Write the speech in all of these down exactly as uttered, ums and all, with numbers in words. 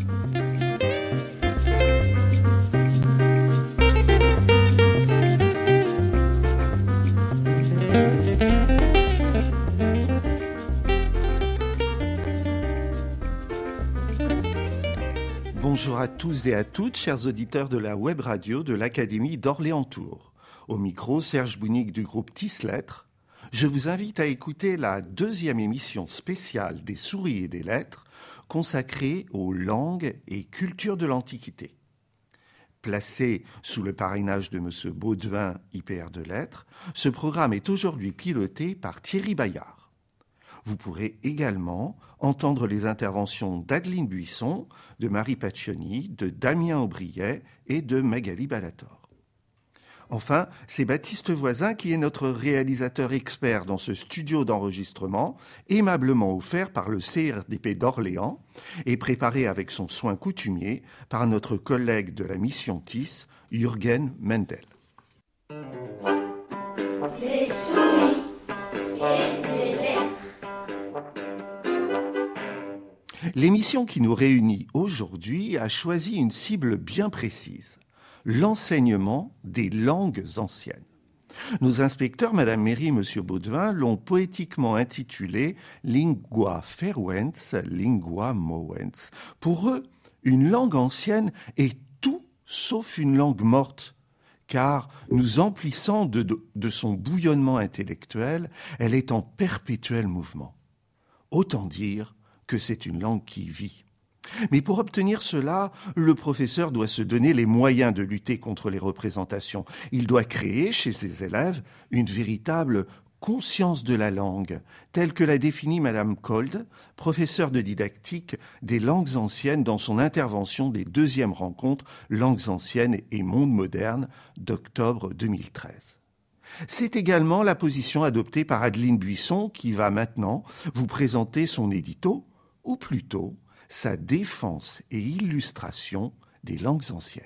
Bonjour à tous et à toutes, chers auditeurs de la web radio de l'Académie d'Orléans-Tours. Au micro, Serge Bounik du groupe Tislettres. Je vous invite à écouter la deuxième émission spéciale des Souris et des Lettres consacrée aux langues et cultures de l'Antiquité. Placé sous le parrainage de M. Baudouin, I P R de Lettres, ce programme est aujourd'hui piloté par Thierry Bayard. Vous pourrez également entendre les interventions d'Adeline Buisson, de Marie Paccioni, de Damien Aubriet et de Magali Balator. Enfin, c'est Baptiste Voisin qui est notre réalisateur expert dans ce studio d'enregistrement, aimablement offert par le C R D P d'Orléans et préparé avec son soin coutumier par notre collègue de la mission T I S, Jürgen Mendel. Les souris et les lettres. L'émission qui nous réunit aujourd'hui a choisi une cible bien précise, l'enseignement des langues anciennes. Nos inspecteurs, Madame Méry et Monsieur Baudouin, l'ont poétiquement intitulé « Lingua feruens, lingua movens ». Pour eux, une langue ancienne est tout sauf une langue morte, car nous emplissant de, de, de son bouillonnement intellectuel, elle est en perpétuel mouvement. Autant dire que c'est une langue qui vit. Mais pour obtenir cela, le professeur doit se donner les moyens de lutter contre les représentations. Il doit créer chez ses élèves une véritable conscience de la langue, telle que l'a définie Madame Kolde, professeure de didactique des langues anciennes dans son intervention des deuxièmes rencontres Langues anciennes et monde moderne d'octobre deux mille treize. C'est également la position adoptée par Adeline Buisson qui va maintenant vous présenter son édito, ou plutôt sa défense et illustration des langues anciennes.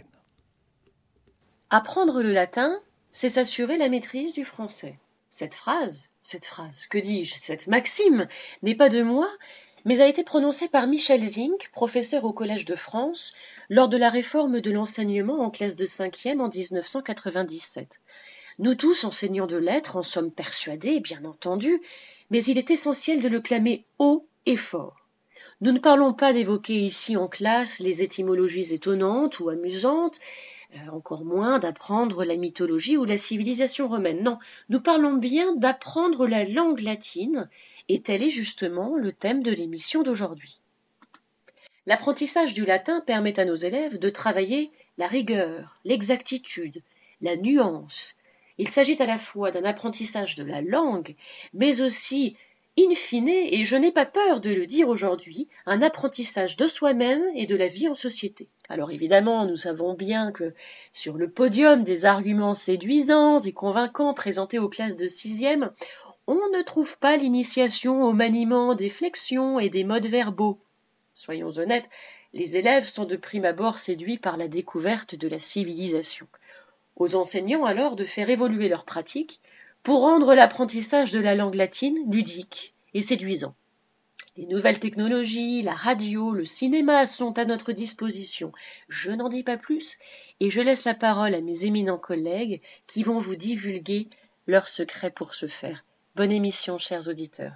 Apprendre le latin, c'est s'assurer la maîtrise du français. Cette phrase, cette phrase, que dis-je, cette maxime n'est pas de moi, mais a été prononcée par Michel Zink, professeur au Collège de France, lors de la réforme de l'enseignement en classe de cinquième en dix-neuf cent quatre-vingt-dix-sept. Nous tous, enseignants de lettres, en sommes persuadés, bien entendu, mais il est essentiel de le clamer haut et fort. Nous ne parlons pas d'évoquer ici en classe les étymologies étonnantes ou amusantes, euh, encore moins d'apprendre la mythologie ou la civilisation romaine. Non, nous parlons bien d'apprendre la langue latine, et tel est justement le thème de l'émission d'aujourd'hui. L'apprentissage du latin permet à nos élèves de travailler la rigueur, l'exactitude, la nuance. Il s'agit à la fois d'un apprentissage de la langue, mais aussi in fine, et je n'ai pas peur de le dire aujourd'hui, un apprentissage de soi-même et de la vie en société. Alors évidemment, nous savons bien que sur le podium des arguments séduisants et convaincants présentés aux classes de sixième, on ne trouve pas l'initiation au maniement des flexions et des modes verbaux. Soyons honnêtes, les élèves sont de prime abord séduits par la découverte de la civilisation. Aux enseignants alors de faire évoluer leurs pratiques pour rendre l'apprentissage de la langue latine ludique et séduisant. Les nouvelles technologies, la radio, le cinéma sont à notre disposition. Je n'en dis pas plus et je laisse la parole à mes éminents collègues qui vont vous divulguer leurs secrets pour ce faire. Bonne émission, chers auditeurs.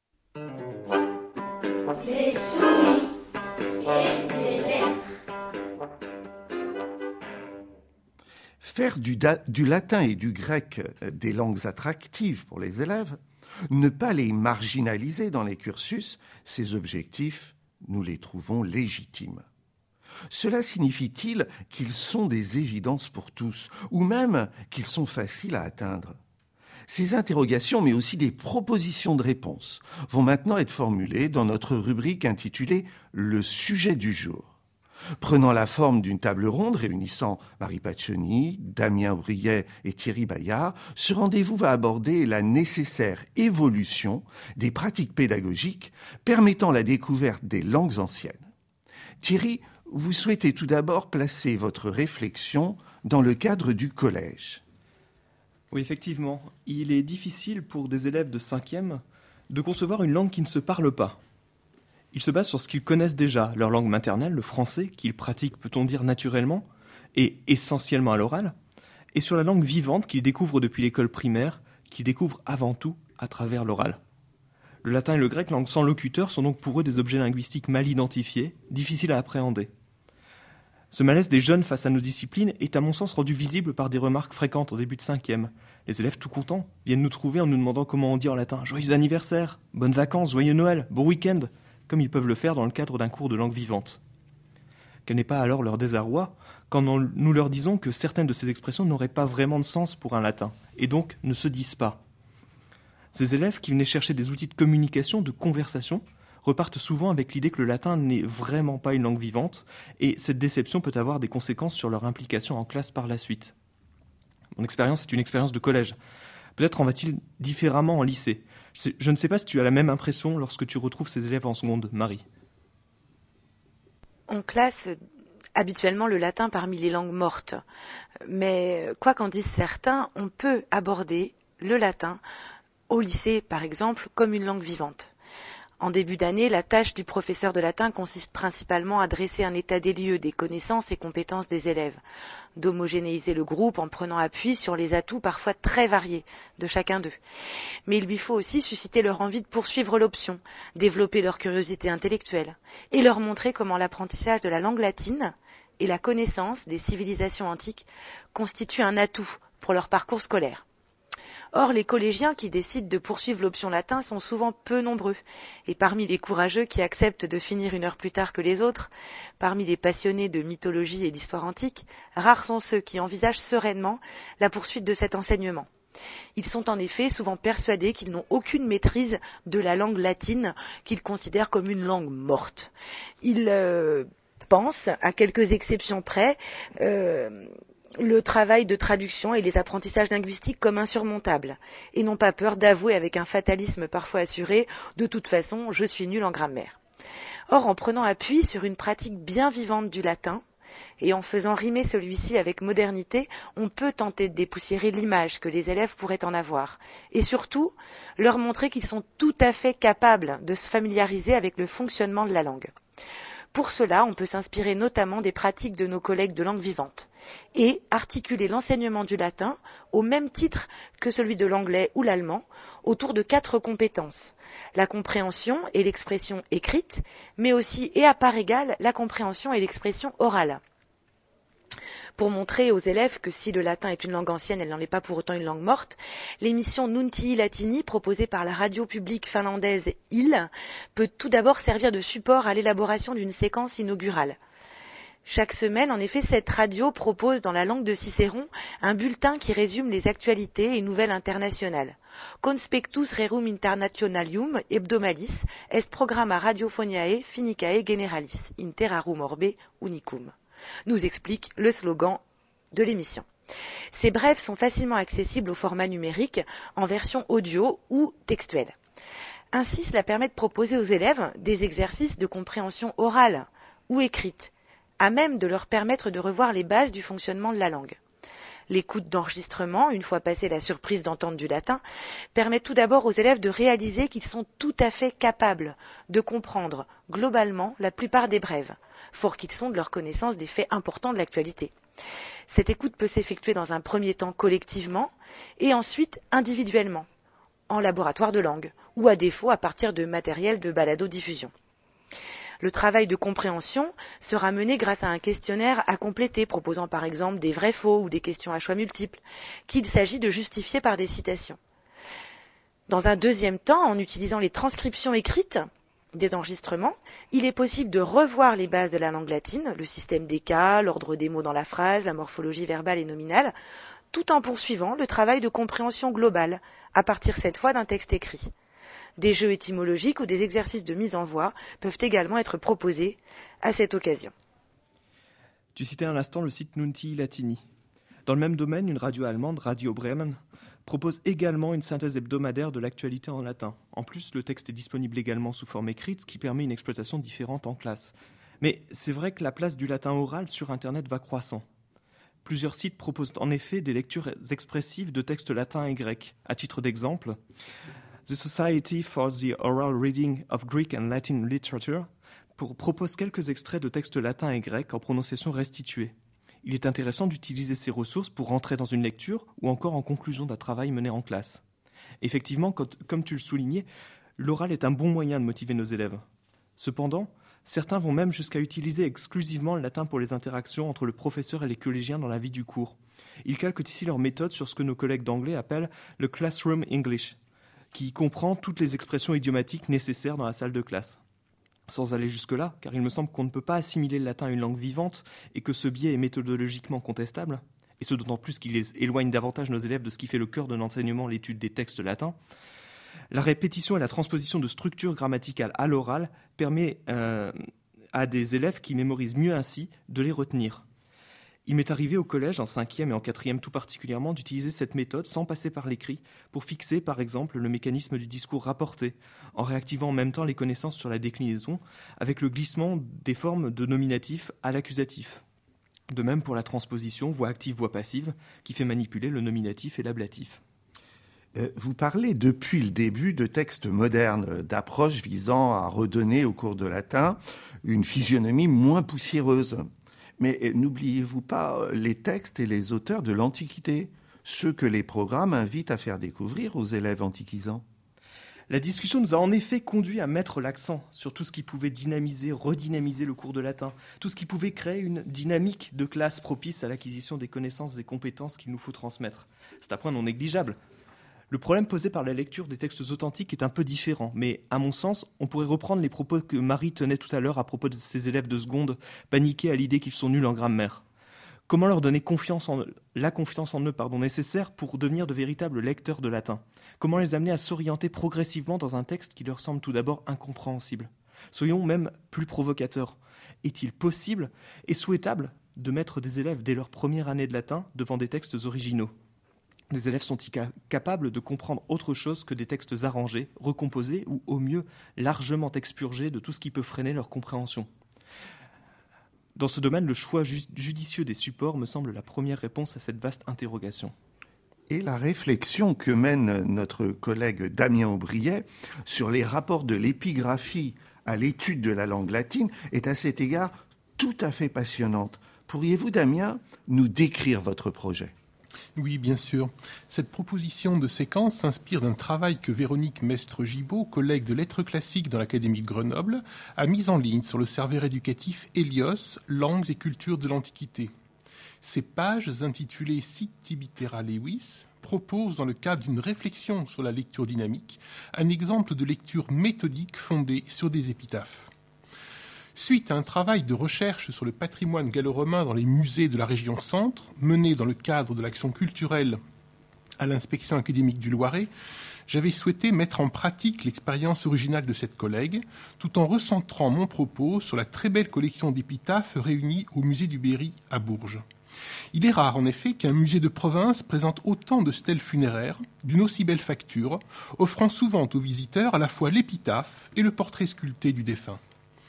Les souris et les lettres. Faire du, da- du latin et du grec des langues attractives pour les élèves, ne pas les marginaliser dans les cursus, ces objectifs, nous les trouvons légitimes. Cela signifie-t-il qu'ils sont des évidences pour tous, ou même qu'ils sont faciles à atteindre ? Ces interrogations, mais aussi des propositions de réponse, vont maintenant être formulées dans notre rubrique intitulée « Le sujet du jour ». Prenant la forme d'une table ronde réunissant Marie Paccioni, Damien Aubriet et Thierry Bayard, ce rendez-vous va aborder la nécessaire évolution des pratiques pédagogiques permettant la découverte des langues anciennes. Thierry, vous souhaitez tout d'abord placer votre réflexion dans le cadre du collège. Oui, effectivement, il est difficile pour des élèves de cinquième de concevoir une langue qui ne se parle pas. Ils se basent sur ce qu'ils connaissent déjà, leur langue maternelle, le français, qu'ils pratiquent, peut-on dire, naturellement, et essentiellement à l'oral, et sur la langue vivante qu'ils découvrent depuis l'école primaire, qu'ils découvrent avant tout à travers l'oral. Le latin et le grec, langue sans locuteur, sont donc pour eux des objets linguistiques mal identifiés, difficiles à appréhender. Ce malaise des jeunes face à nos disciplines est à mon sens rendu visible par des remarques fréquentes au début de cinquième. Les élèves tout contents viennent nous trouver en nous demandant comment on dit en latin « Joyeux anniversaire »,« Bonnes vacances »,« Joyeux Noël »,« Bon week-end », comme ils peuvent le faire dans le cadre d'un cours de langue vivante. Quel n'est pas alors leur désarroi quand nous leur disons que certaines de ces expressions n'auraient pas vraiment de sens pour un latin, et donc ne se disent pas. Ces élèves qui venaient chercher des outils de communication, de conversation, repartent souvent avec l'idée que le latin n'est vraiment pas une langue vivante, et cette déception peut avoir des conséquences sur leur implication en classe par la suite. Mon expérience est une expérience de collège. Peut-être en va-t-il différemment en lycée. Je ne sais pas si tu as la même impression lorsque tu retrouves ces élèves en seconde, Marie. On classe habituellement le latin parmi les langues mortes, mais quoi qu'en disent certains, on peut aborder le latin au lycée, par exemple, comme une langue vivante. En début d'année, la tâche du professeur de latin consiste principalement à dresser un état des lieux des connaissances et compétences des élèves, d'homogénéiser le groupe en prenant appui sur les atouts parfois très variés de chacun d'eux. Mais il lui faut aussi susciter leur envie de poursuivre l'option, développer leur curiosité intellectuelle, et leur montrer comment l'apprentissage de la langue latine et la connaissance des civilisations antiques constituent un atout pour leur parcours scolaire. Or, les collégiens qui décident de poursuivre l'option latin sont souvent peu nombreux, et parmi les courageux qui acceptent de finir une heure plus tard que les autres, parmi les passionnés de mythologie et d'histoire antique, rares sont ceux qui envisagent sereinement la poursuite de cet enseignement. Ils sont en effet souvent persuadés qu'ils n'ont aucune maîtrise de la langue latine qu'ils considèrent comme une langue morte. Ils euh, pensent, à quelques exceptions près, euh, le travail de traduction et les apprentissages linguistiques comme insurmontables, et n'ont pas peur d'avouer avec un fatalisme parfois assuré « de toute façon, je suis nul en grammaire ». Or, en prenant appui sur une pratique bien vivante du latin, et en faisant rimer celui-ci avec modernité, on peut tenter de dépoussiérer l'image que les élèves pourraient en avoir, et surtout, leur montrer qu'ils sont tout à fait capables de se familiariser avec le fonctionnement de la langue. Pour cela, on peut s'inspirer notamment des pratiques de nos collègues de langue vivante et articuler l'enseignement du latin au même titre que celui de l'anglais ou l'allemand autour de quatre compétences. La compréhension et l'expression écrite, mais aussi et à part égale la compréhension et l'expression orale. Pour montrer aux élèves que si le latin est une langue ancienne, elle n'en est pas pour autant une langue morte, l'émission Nuntii Latini, proposée par la radio publique finlandaise I L, peut tout d'abord servir de support à l'élaboration d'une séquence inaugurale. Chaque semaine, en effet, cette radio propose dans la langue de Cicéron un bulletin qui résume les actualités et nouvelles internationales. Conspectus rerum internationalium hebdomadis est programma radiophoniae finicae generalis inter arum orbe unicum, nous explique le slogan de l'émission. Ces brèves sont facilement accessibles au format numérique en version audio ou textuelle. Ainsi, cela permet de proposer aux élèves des exercices de compréhension orale ou écrite, à même de leur permettre de revoir les bases du fonctionnement de la langue. L'écoute d'enregistrement, une fois passée la surprise d'entendre du latin, permet tout d'abord aux élèves de réaliser qu'ils sont tout à fait capables de comprendre globalement la plupart des brèves, fort qu'ils sont de leur connaissance des faits importants de l'actualité. Cette écoute peut s'effectuer dans un premier temps collectivement et ensuite individuellement, en laboratoire de langue, ou à défaut à partir de matériel de balado-diffusion. Le travail de compréhension sera mené grâce à un questionnaire à compléter, proposant par exemple des vrais-faux ou des questions à choix multiples, qu'il s'agit de justifier par des citations. Dans un deuxième temps, en utilisant les transcriptions écrites des enregistrements, il est possible de revoir les bases de la langue latine, le système des cas, l'ordre des mots dans la phrase, la morphologie verbale et nominale, tout en poursuivant le travail de compréhension globale, à partir cette fois d'un texte écrit. Des jeux étymologiques ou des exercices de mise en voix peuvent également être proposés à cette occasion. Tu citais à l'instant le site Nuntii Latini. Dans le même domaine, une radio allemande, Radio Bremen, propose également une synthèse hebdomadaire de l'actualité en latin. En plus, le texte est disponible également sous forme écrite, ce qui permet une exploitation différente en classe. Mais c'est vrai que la place du latin oral sur Internet va croissant. Plusieurs sites proposent en effet des lectures expressives de textes latins et grecs. À titre d'exemple, The Society for the Oral Reading of Greek and Latin Literature pour, propose quelques extraits de textes latins et grecs en prononciation restituée. Il est intéressant d'utiliser ces ressources pour rentrer dans une lecture ou encore en conclusion d'un travail mené en classe. Effectivement, quand, comme tu le soulignais, l'oral est un bon moyen de motiver nos élèves. Cependant, certains vont même jusqu'à utiliser exclusivement le latin pour les interactions entre le professeur et les collégiens dans la vie du cours. Ils calquent ici leur méthode sur ce que nos collègues d'anglais appellent le classroom English, qui comprend toutes les expressions idiomatiques nécessaires dans la salle de classe. Sans aller jusque-là, car il me semble qu'on ne peut pas assimiler le latin à une langue vivante et que ce biais est méthodologiquement contestable, et ce d'autant plus qu'il éloigne davantage nos élèves de ce qui fait le cœur de l'enseignement, l'étude des textes latins. La répétition et la transposition de structures grammaticales à l'oral permet euh, à des élèves qui mémorisent mieux ainsi de les retenir. Il m'est arrivé au collège, en cinquième et en quatrième tout particulièrement, d'utiliser cette méthode sans passer par l'écrit pour fixer, par exemple, le mécanisme du discours rapporté, en réactivant en même temps les connaissances sur la déclinaison, avec le glissement des formes de nominatif à l'accusatif. De même pour la transposition voix active, voix passive, qui fait manipuler le nominatif et l'ablatif. Vous parlez depuis le début de textes modernes, d'approches visant à redonner au cours de latin une physionomie moins poussiéreuse. Mais n'oubliez-vous pas les textes et les auteurs de l'Antiquité, ceux que les programmes invitent à faire découvrir aux élèves antiquisants? La discussion nous a en effet conduit à mettre l'accent sur tout ce qui pouvait dynamiser, redynamiser le cours de latin, tout ce qui pouvait créer une dynamique de classe propice à l'acquisition des connaissances et compétences qu'il nous faut transmettre. C'est un point non négligeable. Le problème posé par la lecture des textes authentiques est un peu différent, mais à mon sens, on pourrait reprendre les propos que Marie tenait tout à l'heure à propos de ses élèves de seconde, paniqués à l'idée qu'ils sont nuls en grammaire. Comment leur donner confiance en eux, la confiance en eux pardon, nécessaire pour devenir de véritables lecteurs de latin? Comment les amener à s'orienter progressivement dans un texte qui leur semble tout d'abord incompréhensible? Soyons même plus provocateurs. Est-il possible et souhaitable de mettre des élèves dès leur première année de latin devant des textes originaux? Les élèves sont-ils capables de comprendre autre chose que des textes arrangés, recomposés ou, au mieux, largement expurgés de tout ce qui peut freiner leur compréhension? Dans ce domaine, le choix judicieux des supports me semble la première réponse à cette vaste interrogation. Et la réflexion que mène notre collègue Damien Aubriet sur les rapports de l'épigraphie à l'étude de la langue latine est à cet égard tout à fait passionnante. Pourriez-vous, Damien, nous décrire votre projet ? Oui, bien sûr. Cette proposition de séquence s'inspire d'un travail que Véronique Mestre-Gibaud, collègue de lettres classiques dans l'Académie de Grenoble, a mis en ligne sur le serveur éducatif Hélios, Langues et cultures de l'Antiquité. Ces pages, intitulées Sic Tibitera Lewis, proposent, dans le cadre d'une réflexion sur la lecture dynamique, un exemple de lecture méthodique fondée sur des épitaphes. Suite à un travail de recherche sur le patrimoine gallo-romain dans les musées de la région Centre, mené dans le cadre de l'action culturelle à l'inspection académique du Loiret, j'avais souhaité mettre en pratique l'expérience originale de cette collègue, tout en recentrant mon propos sur la très belle collection d'épitaphes réunies au musée du Berry à Bourges. Il est rare, en effet, qu'un musée de province présente autant de stèles funéraires, d'une aussi belle facture, offrant souvent aux visiteurs à la fois l'épitaphe et le portrait sculpté du défunt.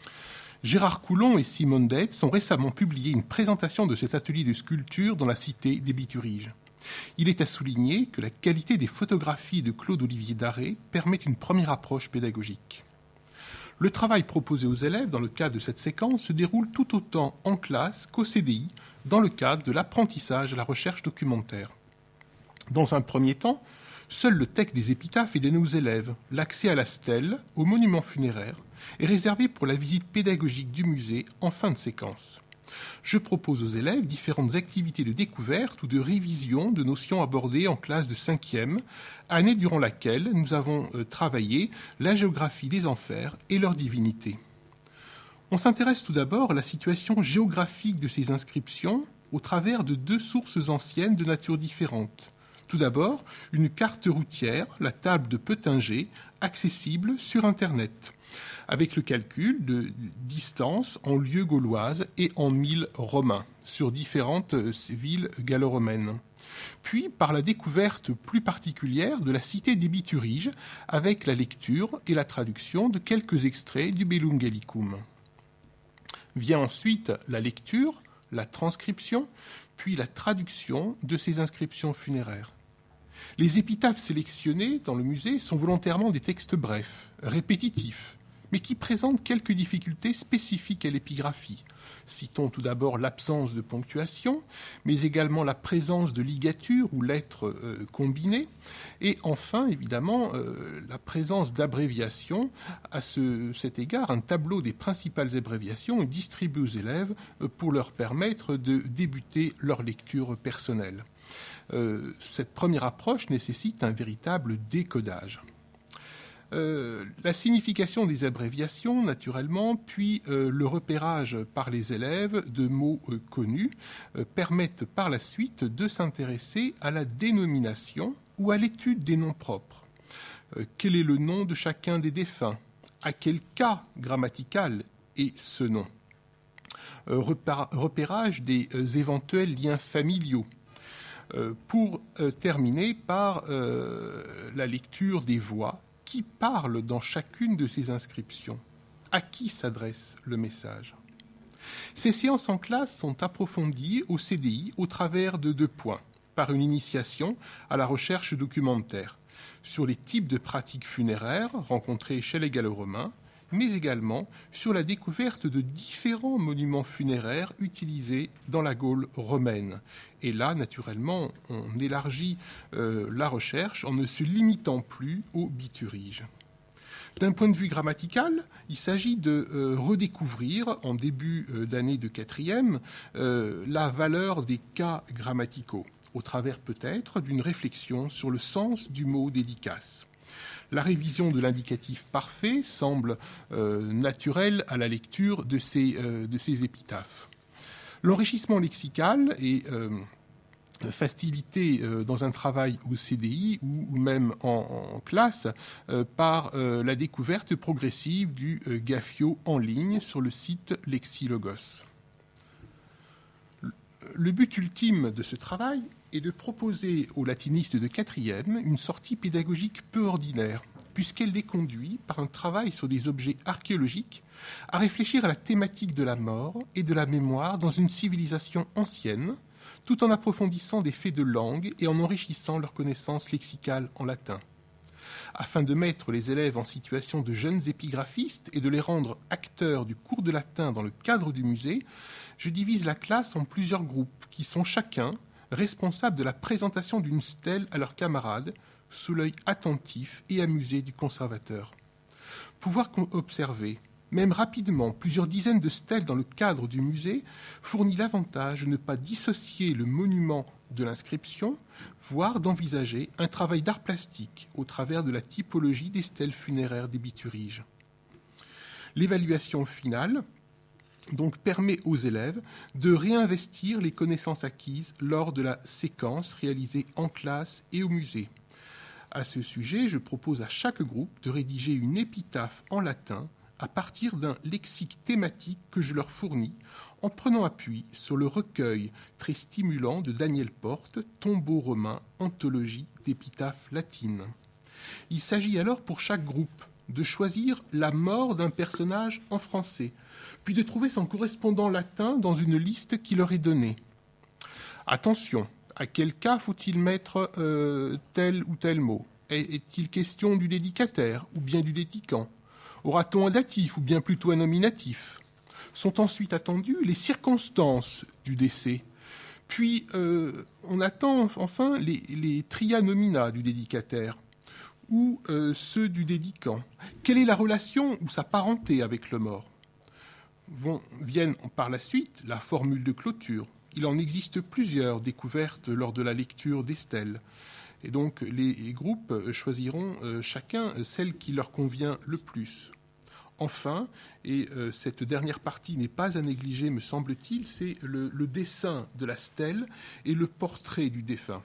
Gérard Coulon et Simone Detz ont récemment publié une présentation de cet atelier de sculpture dans la cité des Bituriges. Il est à souligner que la qualité des photographies de Claude-Olivier Darré permet une première approche pédagogique. Le travail proposé aux élèves dans le cadre de cette séquence se déroule tout autant en classe qu'au C D I, dans le cadre de l'apprentissage à la recherche documentaire. Dans un premier temps, seul le texte des épitaphes est donné aux élèves. L'accès à la stèle, au monument funéraire, est réservé pour la visite pédagogique du musée en fin de séquence. Je propose aux élèves différentes activités de découverte ou de révision de notions abordées en classe de cinquième, année durant laquelle nous avons euh, travaillé la géographie des enfers et leur divinité. On s'intéresse tout d'abord à la situation géographique de ces inscriptions au travers de deux sources anciennes de nature différente. Tout d'abord, une carte routière, la table de Peutinger, accessible sur Internet, avec le calcul de distance en lieues gauloises et en milles romains sur différentes villes gallo-romaines. Puis par la découverte plus particulière de la cité des Bituriges, avec la lecture et la traduction de quelques extraits du Bellum Gallicum. Vient ensuite la lecture, la transcription, puis la traduction de ces inscriptions funéraires. Les épitaphes sélectionnées dans le musée sont volontairement des textes brefs, répétitifs, mais qui présentent quelques difficultés spécifiques à l'épigraphie. Citons tout d'abord l'absence de ponctuation, mais également la présence de ligatures ou lettres euh, combinées, et enfin, évidemment, euh, la présence d'abréviations. À ce, cet égard, un tableau des principales abréviations est distribué aux élèves euh, pour leur permettre de débuter leur lecture personnelle. Euh, cette première approche nécessite un véritable décodage. Euh, la signification des abréviations, naturellement, puis euh, le repérage par les élèves de mots euh, connus euh, permettent par la suite de s'intéresser à la dénomination ou à l'étude des noms propres. Euh, quel est le nom de chacun des défunts? À quel cas grammatical est ce nom? euh, Repérage des euh, éventuels liens familiaux. Euh, pour euh, terminer par euh, la lecture des voix. Qui parle dans chacune de ces inscriptions? À qui s'adresse le message? Ces séances en classe sont approfondies au C D I au travers de deux points, par une initiation à la recherche documentaire, sur les types de pratiques funéraires rencontrées chez les Gallo-Romains, mais également sur la découverte de différents monuments funéraires utilisés dans la Gaule romaine. Et là, naturellement, on élargit euh, la recherche en ne se limitant plus au bituriges. D'un point de vue grammatical, il s'agit de euh, redécouvrir, en début euh, d'année de quatrième, euh, la valeur des cas grammaticaux, au travers peut-être d'une réflexion sur le sens du mot dédicace. La révision de l'indicatif parfait semble euh, naturelle à la lecture de ces, euh, de ces épitaphes. L'enrichissement lexical est euh, facilité euh, dans un travail au C D I ou, ou même en, en classe euh, par euh, la découverte progressive du euh, GAFIO en ligne sur le site Lexilogos. Le but ultime de ce travail est de proposer aux latinistes de quatrième une sortie pédagogique peu ordinaire, puisqu'elle les conduit, par un travail sur des objets archéologiques, à réfléchir à la thématique de la mort et de la mémoire dans une civilisation ancienne, tout en approfondissant des faits de langue et en enrichissant leurs connaissances lexicales en latin. Afin de mettre les élèves en situation de jeunes épigraphistes et de les rendre acteurs du cours de latin dans le cadre du musée, je divise la classe en plusieurs groupes qui sont chacun responsables de la présentation d'une stèle à leurs camarades sous l'œil attentif et amusé du conservateur. Pouvoir observer, même rapidement, plusieurs dizaines de stèles dans le cadre du musée fournit l'avantage de ne pas dissocier le monument de l'inscription, voire d'envisager un travail d'art plastique au travers de la typologie des stèles funéraires des bituriges. L'évaluation finale donc permet aux élèves de réinvestir les connaissances acquises lors de la séquence réalisée en classe et au musée. À ce sujet, je propose à chaque groupe de rédiger une épitaphe en latin à partir d'un lexique thématique que je leur fournis, en prenant appui sur le recueil très stimulant de Daniel Porte, Tombeau romain, anthologie d'épitaphes latines. Il s'agit alors pour chaque groupe de choisir la mort d'un personnage en français, puis de trouver son correspondant latin dans une liste qui leur est donnée. Attention, à quel cas faut-il mettre euh, tel ou tel mot? Est-il question du dédicataire ou bien du dédicant? Aura-t-on un datif ou bien plutôt un nominatif? Sont ensuite attendues les circonstances du décès. Puis euh, on attend enfin les, les tria nomina du dédicataire ou euh, ceux du dédicant. Quelle est la relation ou sa parenté avec le mort? Vont, viennent par la suite la formule de clôture. Il en existe plusieurs découvertes lors de la lecture des stèles. Et donc les groupes choisiront euh, chacun celle qui leur convient le plus. Enfin, et euh, cette dernière partie n'est pas à négliger, me semble-t-il, c'est le, le dessin de la stèle et le portrait du défunt.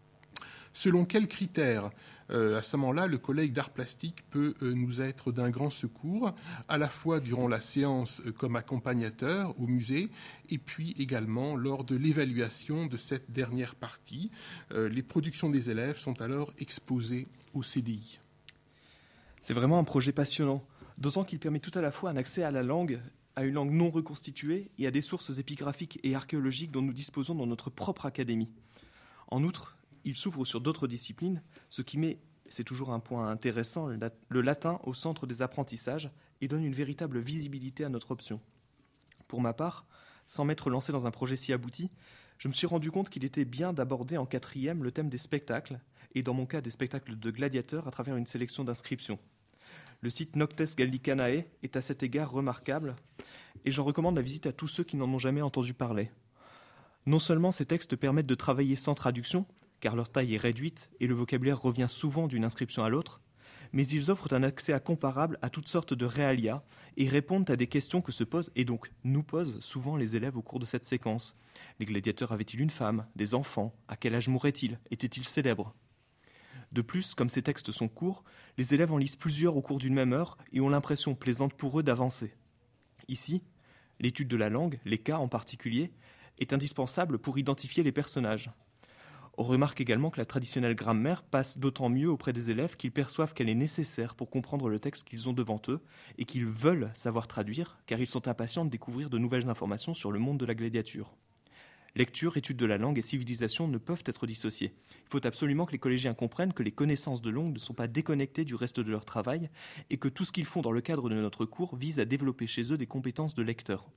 Selon quels critères? euh, À ce moment-là, le collègue d'art plastique peut euh, nous être d'un grand secours, à la fois durant la séance euh, comme accompagnateur au musée, et puis également lors de l'évaluation de cette dernière partie. Euh, les productions des élèves sont alors exposées au C D I. C'est vraiment un projet passionnant, d'autant qu'il permet tout à la fois un accès à la langue, à une langue non reconstituée et à des sources épigraphiques et archéologiques dont nous disposons dans notre propre académie. En outre, il s'ouvre sur d'autres disciplines, ce qui met, c'est toujours un point intéressant, le latin au centre des apprentissages et donne une véritable visibilité à notre option. Pour ma part, sans m'être lancé dans un projet si abouti, je me suis rendu compte qu'il était bien d'aborder en quatrième le thème des spectacles, et dans mon cas des spectacles de gladiateurs à travers une sélection d'inscriptions. Le site Noctes Gallicanae est à cet égard remarquable, et j'en recommande la visite à tous ceux qui n'en ont jamais entendu parler. Non seulement ces textes permettent de travailler sans traduction, car leur taille est réduite et le vocabulaire revient souvent d'une inscription à l'autre, mais ils offrent un accès comparable à toutes sortes de réalia et répondent à des questions que se posent, et donc nous posent souvent les élèves au cours de cette séquence. Les gladiateurs avaient-ils une femme, des enfants? À quel âge mouraient-ils? Étaient-ils célèbres? De plus, comme ces textes sont courts, les élèves en lisent plusieurs au cours d'une même heure et ont l'impression plaisante pour eux d'avancer. Ici, l'étude de la langue, les cas en particulier, est indispensable pour identifier les personnages. On remarque également que la traditionnelle grammaire passe d'autant mieux auprès des élèves qu'ils perçoivent qu'elle est nécessaire pour comprendre le texte qu'ils ont devant eux et qu'ils veulent savoir traduire, car ils sont impatients de découvrir de nouvelles informations sur le monde de la gladiature. Lecture, étude de la langue et civilisation ne peuvent être dissociées. Il faut absolument que les collégiens comprennent que les connaissances de langue ne sont pas déconnectées du reste de leur travail et que tout ce qu'ils font dans le cadre de notre cours vise à développer chez eux des compétences de lecteur.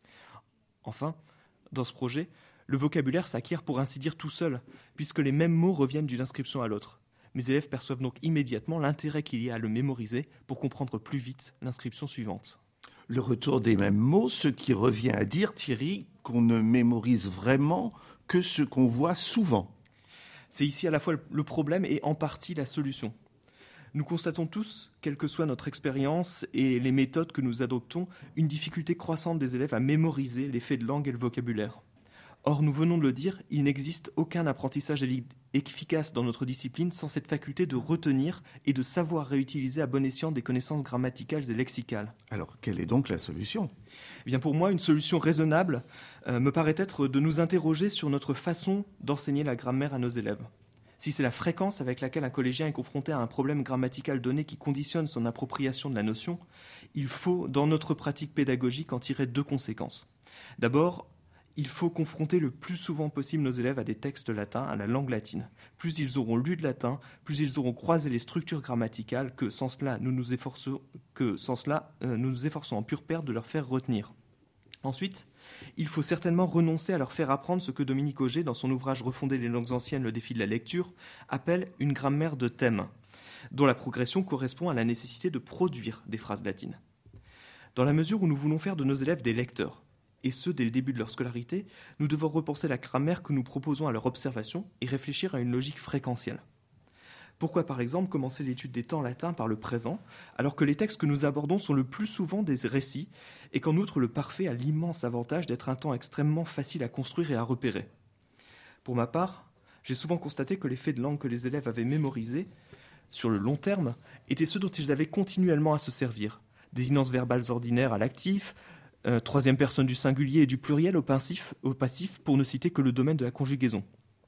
Enfin, dans ce projet, le vocabulaire s'acquiert pour ainsi dire tout seul, puisque les mêmes mots reviennent d'une inscription à l'autre. Mes élèves perçoivent donc immédiatement l'intérêt qu'il y a à le mémoriser pour comprendre plus vite l'inscription suivante. Le retour des mêmes mots, ce qui revient à dire, Thierry, qu'on ne mémorise vraiment que ce qu'on voit souvent. C'est ici à la fois le problème et en partie la solution. Nous constatons tous, quelle que soit notre expérience et les méthodes que nous adoptons, une difficulté croissante des élèves à mémoriser les faits de langue et le vocabulaire. Or, nous venons de le dire, il n'existe aucun apprentissage efficace dans notre discipline sans cette faculté de retenir et de savoir réutiliser à bon escient des connaissances grammaticales et lexicales. Alors, quelle est donc la solution ? Eh bien, pour moi, une solution raisonnable euh, me paraît être de nous interroger sur notre façon d'enseigner la grammaire à nos élèves. Si c'est la fréquence avec laquelle un collégien est confronté à un problème grammatical donné qui conditionne son appropriation de la notion, il faut, dans notre pratique pédagogique, en tirer deux conséquences. D'abord, il faut confronter le plus souvent possible nos élèves à des textes latins, à la langue latine. Plus ils auront lu de latin, plus ils auront croisé les structures grammaticales que sans cela nous nous efforçons, que sans cela, euh, nous nous efforçons en pure perte de leur faire retenir. Ensuite, il faut certainement renoncer à leur faire apprendre ce que Dominique Auger, dans son ouvrage Refonder les langues anciennes, le défi de la lecture, appelle une grammaire de thème, dont la progression correspond à la nécessité de produire des phrases latines. Dans la mesure où nous voulons faire de nos élèves des lecteurs, et ce, dès le début de leur scolarité, nous devons repenser la grammaire que nous proposons à leur observation et réfléchir à une logique fréquentielle. Pourquoi, par exemple, commencer l'étude des temps latins par le présent, alors que les textes que nous abordons sont le plus souvent des récits, et qu'en outre le parfait a l'immense avantage d'être un temps extrêmement facile à construire et à repérer. Pour ma part, j'ai souvent constaté que les faits de langue que les élèves avaient mémorisés, sur le long terme, étaient ceux dont ils avaient continuellement à se servir. Désinences verbales ordinaires à l'actif, Euh, troisième personne du singulier et du pluriel au passif, au passif, pour ne citer que le domaine de la conjugaison.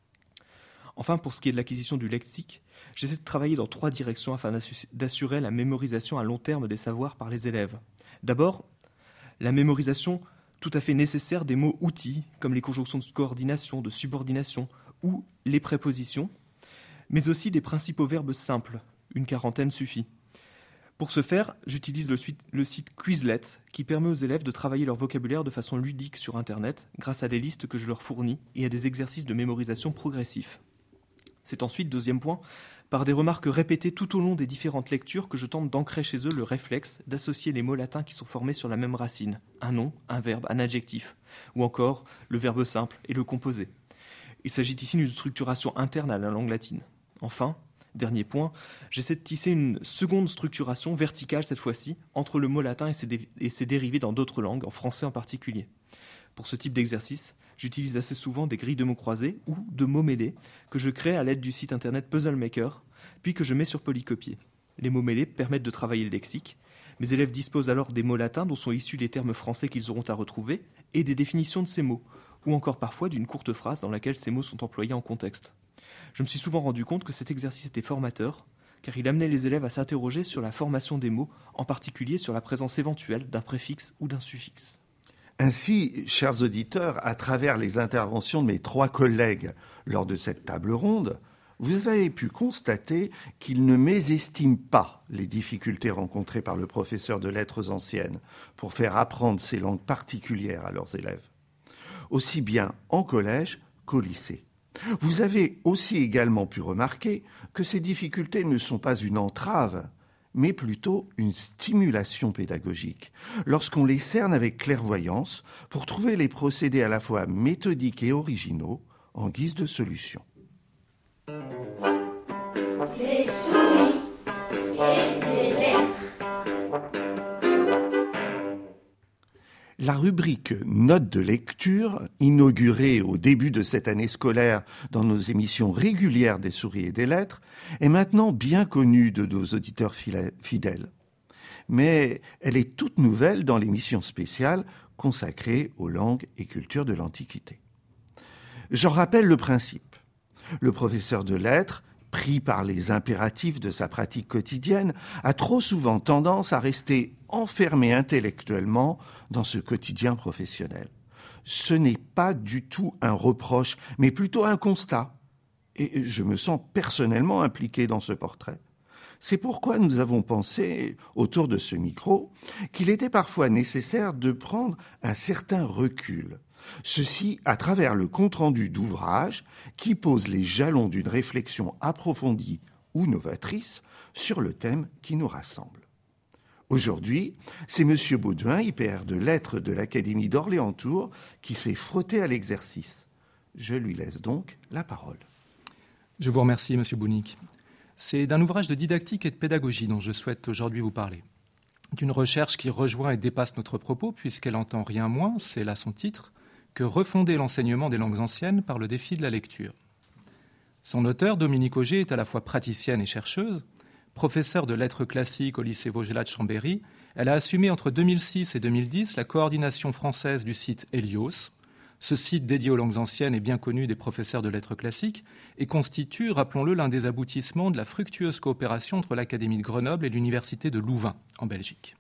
Enfin, pour ce qui est de l'acquisition du lexique, j'essaie de travailler dans trois directions afin d'assurer la mémorisation à long terme des savoirs par les élèves. D'abord, la mémorisation tout à fait nécessaire des mots outils, comme les conjonctions de coordination, de subordination, ou les prépositions, mais aussi des principes aux verbes simples, une quarantaine suffit. Pour ce faire, j'utilise le, suite, le site Quizlet, qui permet aux élèves de travailler leur vocabulaire de façon ludique sur Internet, grâce à des listes que je leur fournis et à des exercices de mémorisation progressifs. C'est ensuite, deuxième point, par des remarques répétées tout au long des différentes lectures que je tente d'ancrer chez eux le réflexe d'associer les mots latins qui sont formés sur la même racine, un nom, un verbe, un adjectif, ou encore le verbe simple et le composé. Il s'agit ici d'une structuration interne à la langue latine. Enfin, dernier point, j'essaie de tisser une seconde structuration verticale cette fois-ci entre le mot latin et ses, dé- et ses dérivés dans d'autres langues, en français en particulier. Pour ce type d'exercice, j'utilise assez souvent des grilles de mots croisés ou de mots mêlés que je crée à l'aide du site internet Puzzle Maker, puis que je mets sur polycopier. Les mots mêlés permettent de travailler le lexique. Mes élèves disposent alors des mots latins dont sont issus les termes français qu'ils auront à retrouver et des définitions de ces mots, ou encore parfois d'une courte phrase dans laquelle ces mots sont employés en contexte. Je me suis souvent rendu compte que cet exercice était formateur, car il amenait les élèves à s'interroger sur la formation des mots, en particulier sur la présence éventuelle d'un préfixe ou d'un suffixe. Ainsi, chers auditeurs, à travers les interventions de mes trois collègues lors de cette table ronde, vous avez pu constater qu'il ne mésestime pas les difficultés rencontrées par le professeur de lettres anciennes pour faire apprendre ces langues particulières à leurs élèves, aussi bien en collège qu'au lycée. Vous avez aussi également pu remarquer que ces difficultés ne sont pas une entrave, mais plutôt une stimulation pédagogique, lorsqu'on les cerne avec clairvoyance pour trouver les procédés à la fois méthodiques et originaux en guise de solution. Des souris et des lettres. La rubrique Notes de lecture, inaugurée au début de cette année scolaire dans nos émissions régulières des souris et des lettres, est maintenant bien connue de nos auditeurs fidèles. Mais elle est toute nouvelle dans l'émission spéciale consacrée aux langues et cultures de l'Antiquité. J'en rappelle le principe. Le professeur de lettres, pris par les impératifs de sa pratique quotidienne, a trop souvent tendance à rester enfermé intellectuellement dans ce quotidien professionnel. Ce n'est pas du tout un reproche, mais plutôt un constat. Et je me sens personnellement impliqué dans ce portrait. C'est pourquoi nous avons pensé, autour de ce micro, qu'il était parfois nécessaire de prendre un certain recul. Ceci à travers le compte-rendu d'ouvrage qui pose les jalons d'une réflexion approfondie ou novatrice sur le thème qui nous rassemble. Aujourd'hui, c'est M. Baudouin, I P R de lettres de l'Académie d'Orléans-Tours, qui s'est frotté à l'exercice. Je lui laisse donc la parole. Je vous remercie, M. Bounic. C'est d'un ouvrage de didactique et de pédagogie dont je souhaite aujourd'hui vous parler. D'une recherche qui rejoint et dépasse notre propos, puisqu'elle entend rien moins, c'est là son titre, que refonder l'enseignement des langues anciennes par le défi de la lecture. Son auteur, Dominique Auger, est à la fois praticienne et chercheuse. Professeure de lettres classiques au lycée Vaugelas de Chambéry, elle a assumé entre deux mille six et deux mille dix la coordination française du site Hélios. Ce site dédié aux langues anciennes est bien connu des professeurs de lettres classiques et constitue, rappelons-le, l'un des aboutissements de la fructueuse coopération entre l'Académie de Grenoble et l'Université de Louvain, en Belgique.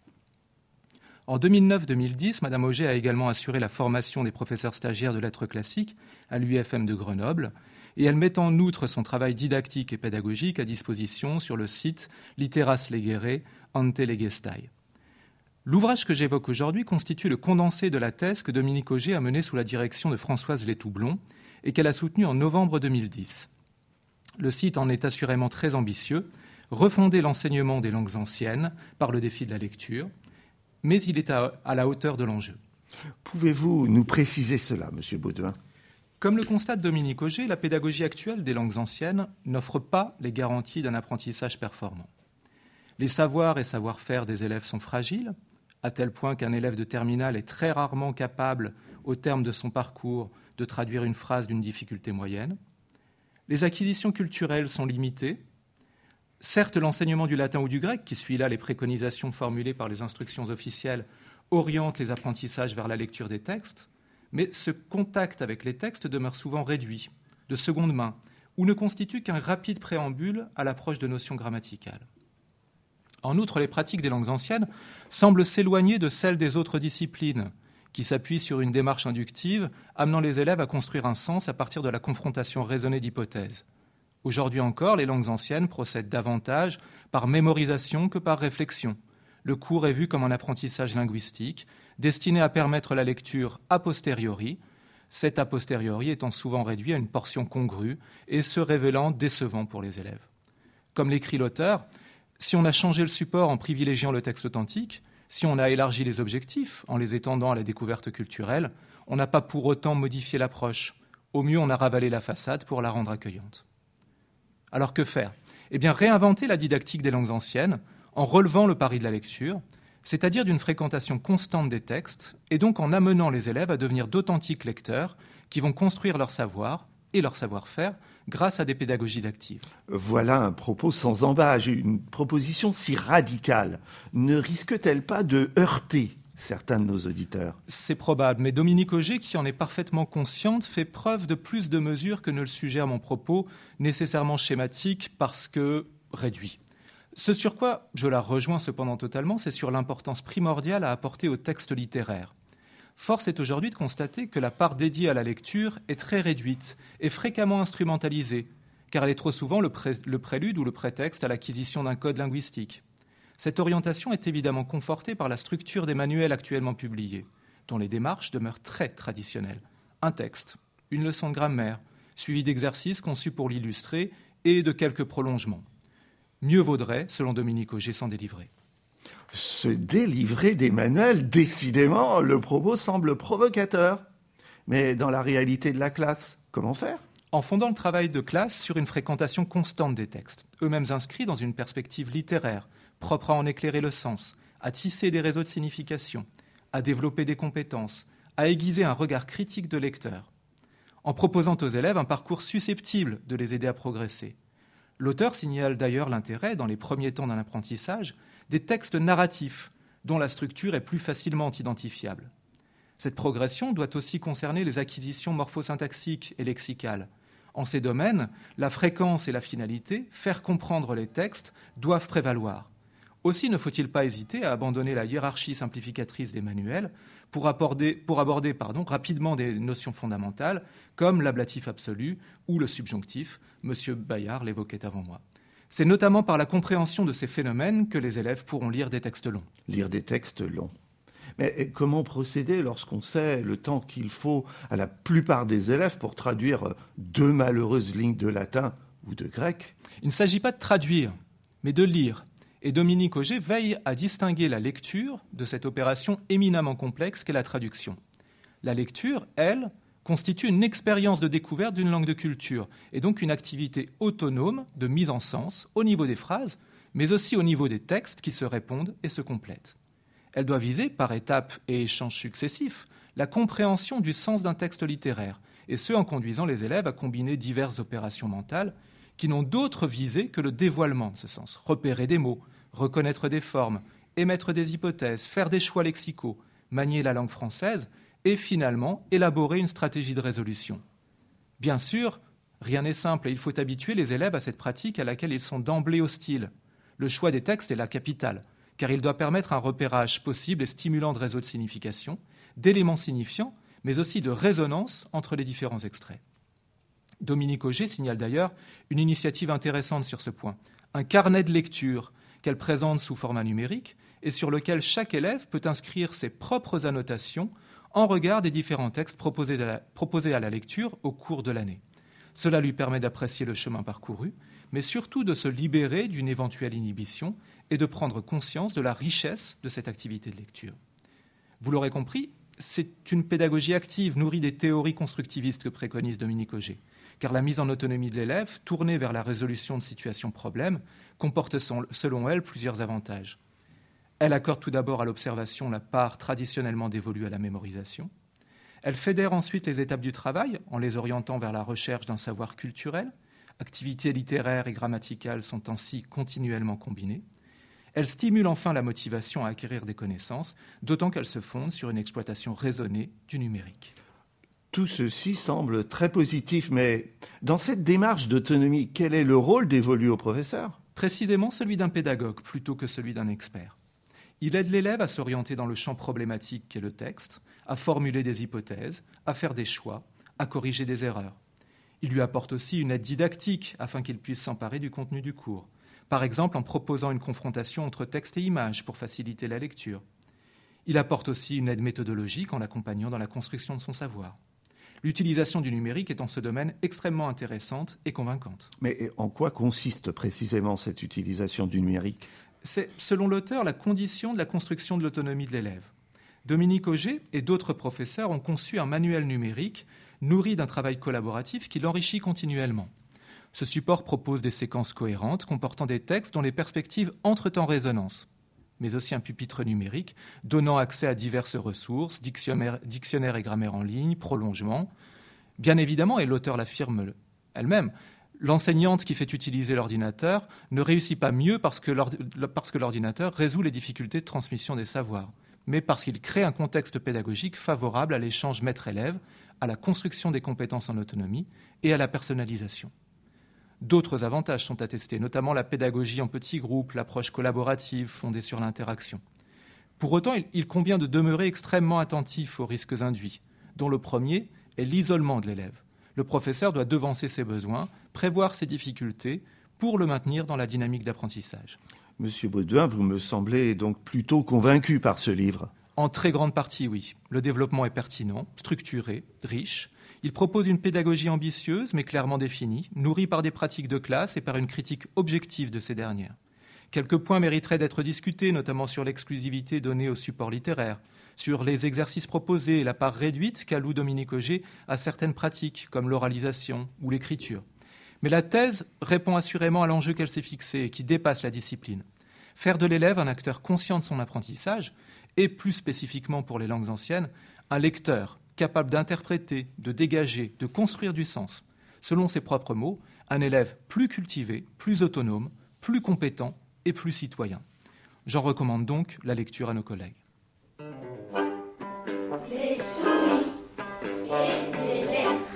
En deux mille neuf deux mille dix, Madame Auger a également assuré la formation des professeurs stagiaires de lettres classiques à l'U F M de Grenoble, et elle met en outre son travail didactique et pédagogique à disposition sur le site Literas Legere Ante Legestai. L'ouvrage que j'évoque aujourd'hui constitue le condensé de la thèse que Dominique Auger a menée sous la direction de Françoise Létoublon et qu'elle a soutenue en novembre deux mille dix. Le site en est assurément très ambitieux, refonder l'enseignement des langues anciennes par le défi de la lecture, mais il est à, à la hauteur de l'enjeu. Pouvez-vous nous préciser cela, M. Baudouin ? Comme le constate Dominique Auger, la pédagogie actuelle des langues anciennes n'offre pas les garanties d'un apprentissage performant. Les savoirs et savoir-faire des élèves sont fragiles, à tel point qu'un élève de terminale est très rarement capable, au terme de son parcours, de traduire une phrase d'une difficulté moyenne. Les acquisitions culturelles sont limitées. Certes, l'enseignement du latin ou du grec, qui suit là les préconisations formulées par les instructions officielles, oriente les apprentissages vers la lecture des textes, mais ce contact avec les textes demeure souvent réduit, de seconde main, ou ne constitue qu'un rapide préambule à l'approche de notions grammaticales. En outre, les pratiques des langues anciennes semblent s'éloigner de celles des autres disciplines, qui s'appuient sur une démarche inductive, amenant les élèves à construire un sens à partir de la confrontation raisonnée d'hypothèses. Aujourd'hui encore, les langues anciennes procèdent davantage par mémorisation que par réflexion. Le cours est vu comme un apprentissage linguistique, destiné à permettre la lecture a posteriori, cet a posteriori étant souvent réduit à une portion congrue et se révélant décevant pour les élèves. Comme l'écrit l'auteur, si on a changé le support en privilégiant le texte authentique, si on a élargi les objectifs en les étendant à la découverte culturelle, on n'a pas pour autant modifié l'approche. Au mieux, on a ravalé la façade pour la rendre accueillante. Alors que faire ? Eh bien, réinventer la didactique des langues anciennes en relevant le pari de la lecture, c'est-à-dire d'une fréquentation constante des textes, et donc en amenant les élèves à devenir d'authentiques lecteurs qui vont construire leur savoir et leur savoir-faire grâce à des pédagogies actives. Voilà un propos sans embâche, une proposition si radicale. Ne risque-t-elle pas de heurter certains de nos auditeurs ? C'est probable, mais Dominique Auger, qui en est parfaitement consciente, fait preuve de plus de mesures que ne le suggère mon propos, nécessairement schématique parce que réduit. Ce sur quoi je la rejoins cependant totalement, c'est sur l'importance primordiale à apporter au texte littéraire. Force est aujourd'hui de constater que la part dédiée à la lecture est très réduite et fréquemment instrumentalisée, car elle est trop souvent le, pré- le prélude ou le prétexte à l'acquisition d'un code linguistique. Cette orientation est évidemment confortée par la structure des manuels actuellement publiés, dont les démarches demeurent très traditionnelles. Un texte, une leçon de grammaire, suivi d'exercices conçus pour l'illustrer et de quelques prolongements. Mieux vaudrait, selon Dominique Auger, s'en délivrer. Se délivrer des manuels, décidément, le propos semble provocateur. Mais dans la réalité de la classe, comment faire ? En fondant le travail de classe sur une fréquentation constante des textes, eux-mêmes inscrits dans une perspective littéraire, propre à en éclairer le sens, à tisser des réseaux de signification, à développer des compétences, à aiguiser un regard critique de lecteur, en proposant aux élèves un parcours susceptible de les aider à progresser. L'auteur signale d'ailleurs l'intérêt, dans les premiers temps d'un apprentissage, des textes narratifs, dont la structure est plus facilement identifiable. Cette progression doit aussi concerner les acquisitions morphosyntaxiques et lexicales. En ces domaines, la fréquence et la finalité, faire comprendre les textes, doivent prévaloir. Aussi ne faut-il pas hésiter à abandonner la hiérarchie simplificatrice des manuels pour aborder, pour aborder pardon, rapidement des notions fondamentales comme l'ablatif absolu ou le subjonctif. Monsieur Bayard l'évoquait avant moi. C'est notamment par la compréhension de ces phénomènes que les élèves pourront lire des textes longs. Lire des textes longs. Mais comment procéder lorsqu'on sait le temps qu'il faut à la plupart des élèves pour traduire deux malheureuses lignes de latin ou de grec ? Il ne s'agit pas de traduire, mais de lire. Et Dominique Auger veille à distinguer la lecture de cette opération éminemment complexe qu'est la traduction. La lecture, elle, constitue une expérience de découverte d'une langue de culture et donc une activité autonome de mise en sens au niveau des phrases, mais aussi au niveau des textes qui se répondent et se complètent. Elle doit viser, par étapes et échanges successifs, la compréhension du sens d'un texte littéraire, et ce en conduisant les élèves à combiner diverses opérations mentales qui n'ont d'autre visée que le dévoilement de ce sens, repérer des mots, reconnaître des formes, émettre des hypothèses, faire des choix lexicaux, manier la langue française et finalement élaborer une stratégie de résolution. Bien sûr, rien n'est simple et il faut habituer les élèves à cette pratique à laquelle ils sont d'emblée hostiles. Le choix des textes est la capitale, car il doit permettre un repérage possible et stimulant de réseaux de signification, d'éléments signifiants, mais aussi de résonance entre les différents extraits. Dominique Auger signale d'ailleurs une initiative intéressante sur ce point, un carnet de lecture qu'elle présente sous format numérique et sur lequel chaque élève peut inscrire ses propres annotations en regard des différents textes proposés à la, proposés à la lecture au cours de l'année. Cela lui permet d'apprécier le chemin parcouru, mais surtout de se libérer d'une éventuelle inhibition et de prendre conscience de la richesse de cette activité de lecture. Vous l'aurez compris, c'est une pédagogie active nourrie des théories constructivistes que préconise Dominique Auger, car la mise en autonomie de l'élève, tournée vers la résolution de situations problèmes, comporte selon elle plusieurs avantages. Elle accorde tout d'abord à l'observation la part traditionnellement dévolue à la mémorisation. Elle fédère ensuite les étapes du travail en les orientant vers la recherche d'un savoir culturel. Activités littéraires et grammaticales sont ainsi continuellement combinées. Elle stimule enfin la motivation à acquérir des connaissances, d'autant qu'elle se fonde sur une exploitation raisonnée du numérique. Tout ceci semble très positif, mais dans cette démarche d'autonomie, quel est le rôle dévolu au professeur ? Précisément celui d'un pédagogue plutôt que celui d'un expert. Il aide l'élève à s'orienter dans le champ problématique qu'est le texte, à formuler des hypothèses, à faire des choix, à corriger des erreurs. Il lui apporte aussi une aide didactique afin qu'il puisse s'emparer du contenu du cours, par exemple en proposant une confrontation entre texte et image pour faciliter la lecture. Il apporte aussi une aide méthodologique en l'accompagnant dans la construction de son savoir. L'utilisation du numérique est en ce domaine extrêmement intéressante et convaincante. Mais en quoi consiste précisément cette utilisation du numérique ? C'est, selon l'auteur, la condition de la construction de l'autonomie de l'élève. Dominique Auger et d'autres professeurs ont conçu un manuel numérique nourri d'un travail collaboratif qui l'enrichit continuellement. Ce support propose des séquences cohérentes comportant des textes dont les perspectives entrent en résonance, mais aussi un pupitre numérique donnant accès à diverses ressources, dictionnaires, dictionnaires et grammaire en ligne, prolongements. Bien évidemment, et l'auteur l'affirme elle-même, l'enseignante qui fait utiliser l'ordinateur ne réussit pas mieux parce que, parce que l'ordinateur résout les difficultés de transmission des savoirs, mais parce qu'il crée un contexte pédagogique favorable à l'échange maître-élève, à la construction des compétences en autonomie et à la personnalisation. D'autres avantages sont attestés, notamment la pédagogie en petits groupes, l'approche collaborative fondée sur l'interaction. Pour autant, il convient de demeurer extrêmement attentif aux risques induits, dont le premier est l'isolement de l'élève. Le professeur doit devancer ses besoins, prévoir ses difficultés pour le maintenir dans la dynamique d'apprentissage. Monsieur Baudouin, vous me semblez donc plutôt convaincu par ce livre. En très grande partie, oui. Le développement est pertinent, structuré, riche. Il propose une pédagogie ambitieuse mais clairement définie, nourrie par des pratiques de classe et par une critique objective de ces dernières. Quelques points mériteraient d'être discutés, notamment sur l'exclusivité donnée au support littéraire, sur les exercices proposés et la part réduite qu'alloue Dominique Auger à certaines pratiques, comme l'oralisation ou l'écriture. Mais la thèse répond assurément à l'enjeu qu'elle s'est fixé et qui dépasse la discipline. Faire de l'élève un acteur conscient de son apprentissage, et plus spécifiquement pour les langues anciennes, un lecteur capable d'interpréter, de dégager, de construire du sens. Selon ses propres mots, un élève plus cultivé, plus autonome, plus compétent et plus citoyen. J'en recommande donc la lecture à nos collègues. Les souris et des lettres.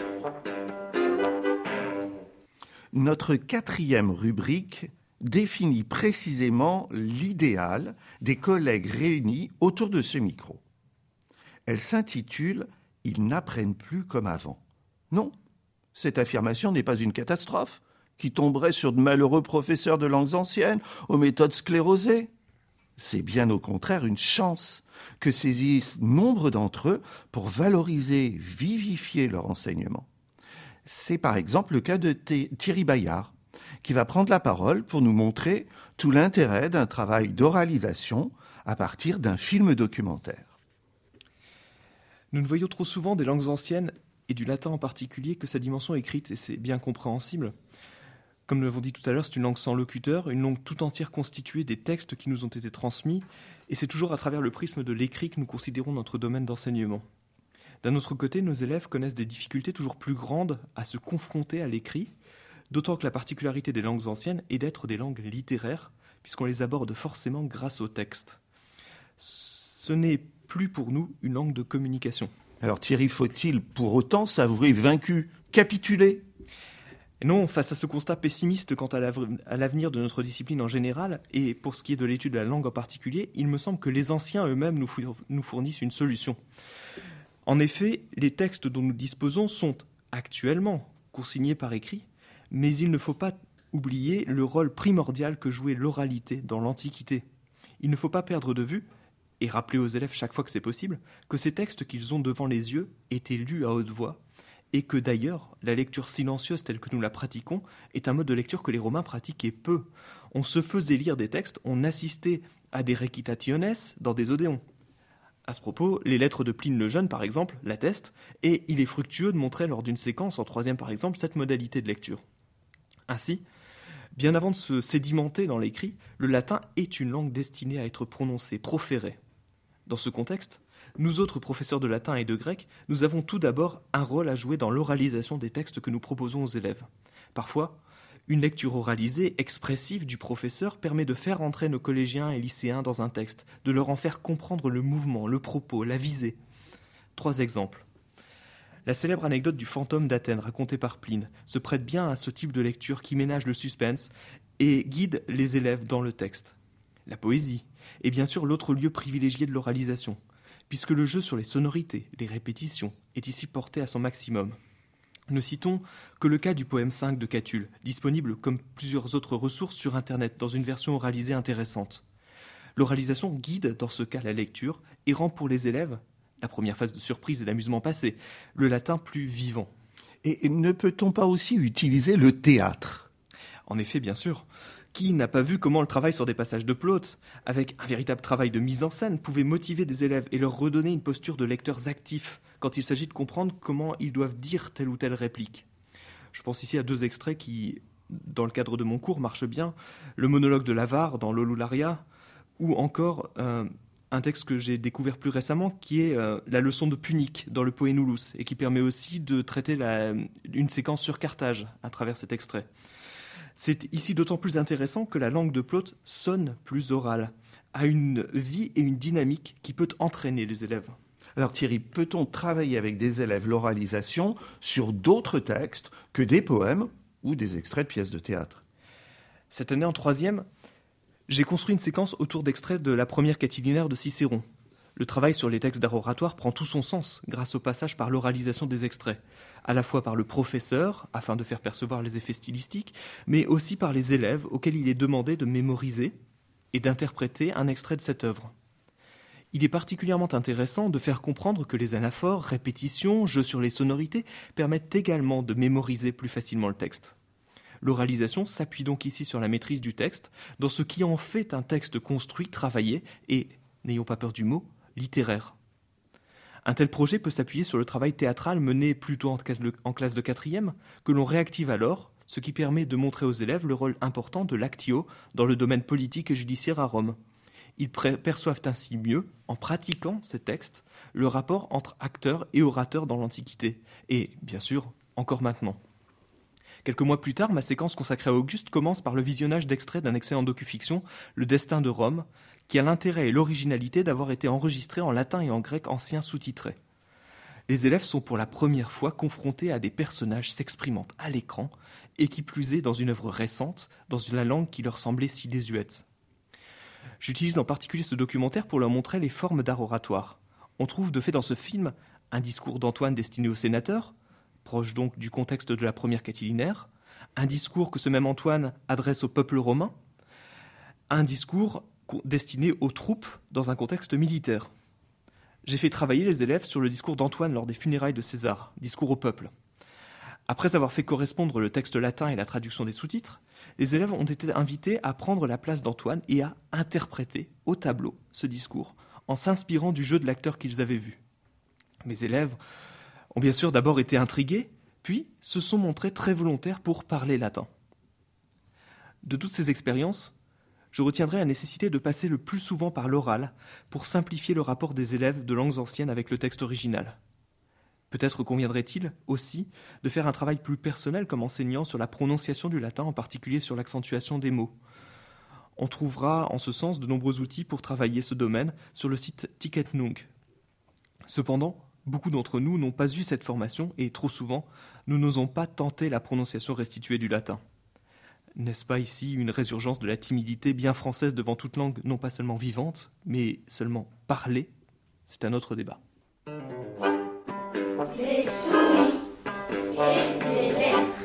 Notre quatrième rubrique définit précisément l'idéal des collègues réunis autour de ce micro. Elle s'intitule « Ils n'apprennent plus comme avant ». Non, cette affirmation n'est pas une catastrophe qui tomberait sur de malheureux professeurs de langues anciennes aux méthodes sclérosées. C'est bien au contraire une chance que saisissent nombre d'entre eux pour valoriser, vivifier leur enseignement. C'est par exemple le cas de Thierry Bayard, qui va prendre la parole pour nous montrer tout l'intérêt d'un travail d'oralisation à partir d'un film documentaire. Nous ne voyons trop souvent des langues anciennes, et du latin en particulier, que sa dimension écrite, et c'est bien compréhensible. Comme nous l'avons dit tout à l'heure, c'est une langue sans locuteur, une langue tout entière constituée des textes qui nous ont été transmis, et c'est toujours à travers le prisme de l'écrit que nous considérons notre domaine d'enseignement. D'un autre côté, nos élèves connaissent des difficultés toujours plus grandes à se confronter à l'écrit, d'autant que la particularité des langues anciennes est d'être des langues littéraires, puisqu'on les aborde forcément grâce au texte. Ce n'est plus pour nous une langue de communication. Alors Thierry, faut-il pour autant s'avouer vaincu, capituler ? Et non, face à ce constat pessimiste quant à l'avenir de notre discipline en général, et pour ce qui est de l'étude de la langue en particulier, il me semble que les anciens eux-mêmes nous fournissent une solution. En effet, les textes dont nous disposons sont actuellement consignés par écrit, mais il ne faut pas oublier le rôle primordial que jouait l'oralité dans l'Antiquité. Il ne faut pas perdre de vue, et rappeler aux élèves chaque fois que c'est possible, que ces textes qu'ils ont devant les yeux étaient lus à haute voix, et que d'ailleurs, la lecture silencieuse telle que nous la pratiquons est un mode de lecture que les Romains pratiquaient peu. On se faisait lire des textes, on assistait à des recitationes dans des odéons. À ce propos, les lettres de Pline le Jeune, par exemple, l'attestent, et il est fructueux de montrer lors d'une séquence, en troisième par exemple, cette modalité de lecture. Ainsi, bien avant de se sédimenter dans l'écrit, le latin est une langue destinée à être prononcée, proférée. Dans ce contexte, nous autres professeurs de latin et de grec, nous avons tout d'abord un rôle à jouer dans l'oralisation des textes que nous proposons aux élèves. Parfois, une lecture oralisée, expressive du professeur permet de faire entrer nos collégiens et lycéens dans un texte, de leur en faire comprendre le mouvement, le propos, la visée. Trois exemples. La célèbre anecdote du fantôme d'Athènes racontée par Pline se prête bien à ce type de lecture qui ménage le suspense et guide les élèves dans le texte. La poésie est bien sûr l'autre lieu privilégié de l'oralisation, puisque le jeu sur les sonorités, les répétitions, est ici porté à son maximum. Ne citons que le cas du poème cinq de Catulle, disponible comme plusieurs autres ressources sur Internet dans une version oralisée intéressante. L'oralisation guide dans ce cas la lecture et rend pour les élèves, la première phase de surprise et d'amusement passé, le latin plus vivant. Et ne peut-on pas aussi utiliser le théâtre ? En effet, bien sûr. Qui n'a pas vu comment le travail sur des passages de Plaute, avec un véritable travail de mise en scène, pouvait motiver des élèves et leur redonner une posture de lecteurs actifs quand il s'agit de comprendre comment ils doivent dire telle ou telle réplique. Je pense ici à deux extraits qui, dans le cadre de mon cours, marchent bien. Le monologue de l'avare dans l'Olularia, ou encore euh, un texte que j'ai découvert plus récemment qui est euh, la leçon de Punique dans le Poénoulous, et qui permet aussi de traiter la, une séquence sur Carthage à travers cet extrait. C'est ici d'autant plus intéressant que la langue de Plaute sonne plus orale, a une vie et une dynamique qui peut entraîner les élèves. Alors Thierry, peut-on travailler avec des élèves l'oralisation sur d'autres textes que des poèmes ou des extraits de pièces de théâtre ? Cette année, en troisième, j'ai construit une séquence autour d'extraits de la première Catilinaire de Cicéron. Le travail sur les textes d'art oratoire prend tout son sens grâce au passage par l'oralisation des extraits, à la fois par le professeur, afin de faire percevoir les effets stylistiques, mais aussi par les élèves auxquels il est demandé de mémoriser et d'interpréter un extrait de cette œuvre. Il est particulièrement intéressant de faire comprendre que les anaphores, répétitions, jeux sur les sonorités permettent également de mémoriser plus facilement le texte. L'oralisation s'appuie donc ici sur la maîtrise du texte, dans ce qui en fait un texte construit, travaillé et, n'ayons pas peur du mot, littéraire. Un tel projet peut s'appuyer sur le travail théâtral mené plutôt en classe de quatrième, que l'on réactive alors, ce qui permet de montrer aux élèves le rôle important de l'actio dans le domaine politique et judiciaire à Rome. Ils perçoivent ainsi mieux, en pratiquant ces textes, le rapport entre acteurs et orateurs dans l'Antiquité, et, bien sûr, encore maintenant. Quelques mois plus tard, ma séquence consacrée à Auguste commence par le visionnage d'extraits d'un excellent docu-fiction, Le Destin de Rome, qui a l'intérêt et l'originalité d'avoir été enregistré en latin et en grec ancien sous-titré. Les élèves sont pour la première fois confrontés à des personnages s'exprimant à l'écran, et qui plus est dans une œuvre récente, dans une langue qui leur semblait si désuète. J'utilise en particulier ce documentaire pour leur montrer les formes d'art oratoire. On trouve de fait dans ce film un discours d'Antoine destiné aux sénateurs, proche donc du contexte de la première catilinaire, un discours que ce même Antoine adresse au peuple romain, un discours destiné aux troupes dans un contexte militaire. J'ai fait travailler les élèves sur le discours d'Antoine lors des funérailles de César, discours au peuple. Après avoir fait correspondre le texte latin et la traduction des sous-titres, les élèves ont été invités à prendre la place d'Antoine et à interpréter au tableau ce discours, en s'inspirant du jeu de l'acteur qu'ils avaient vu. Mes élèves ont bien sûr d'abord été intrigués, puis se sont montrés très volontaires pour parler latin. De toutes ces expériences, je retiendrai la nécessité de passer le plus souvent par l'oral pour simplifier le rapport des élèves de langues anciennes avec le texte original. Peut-être conviendrait-il aussi de faire un travail plus personnel comme enseignant sur la prononciation du latin, en particulier sur l'accentuation des mots. On trouvera en ce sens de nombreux outils pour travailler ce domaine sur le site Ticketnunk. Cependant, beaucoup d'entre nous n'ont pas eu cette formation et trop souvent, nous n'osons pas tenter la prononciation restituée du latin. N'est-ce pas ici une résurgence de la timidité bien française devant toute langue non pas seulement vivante, mais seulement parlée? C'est un autre débat. Des souris et des lettres.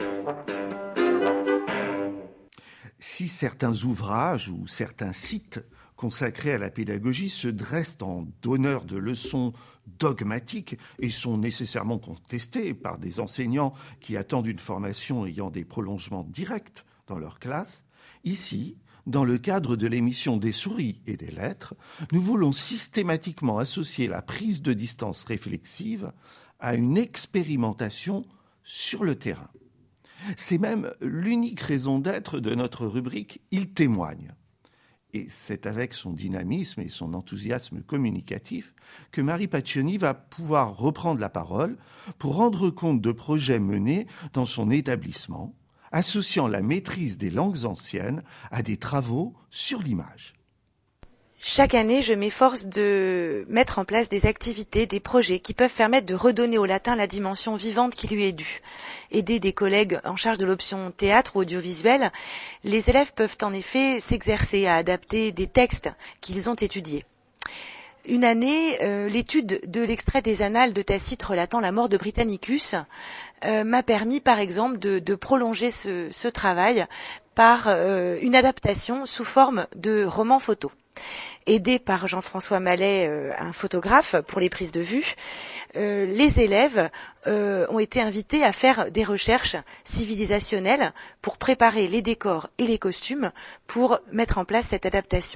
Si certains ouvrages ou certains sites consacrés à la pédagogie se dressent en donneurs de leçons dogmatiques et sont nécessairement contestés par des enseignants qui attendent une formation ayant des prolongements directs dans leur classe, ici, dans le cadre de l'émission Des souris et des lettres, nous voulons systématiquement associer la prise de distance réflexive à une expérimentation sur le terrain. C'est même l'unique raison d'être de notre rubrique « Il témoigne ». Et c'est avec son dynamisme et son enthousiasme communicatif que Marie Paccioni va pouvoir reprendre la parole pour rendre compte de projets menés dans son établissement, associant la maîtrise des langues anciennes à des travaux sur l'image. Chaque année, je m'efforce de mettre en place des activités, des projets qui peuvent permettre de redonner au latin la dimension vivante qui lui est due. Aider des collègues en charge de l'option théâtre ou audiovisuel, les élèves peuvent en effet s'exercer à adapter des textes qu'ils ont étudiés. Une année, euh, l'étude de l'extrait des annales de Tacite relatant la mort de Britannicus euh, m'a permis, par exemple, de, de prolonger ce, ce travail par euh, une adaptation sous forme de roman photo. Aidé par Jean-François Mallet, euh, un photographe, pour les prises de vue, euh, les élèves euh, ont été invités à faire des recherches civilisationnelles pour préparer les décors et les costumes pour mettre en place cette adaptation.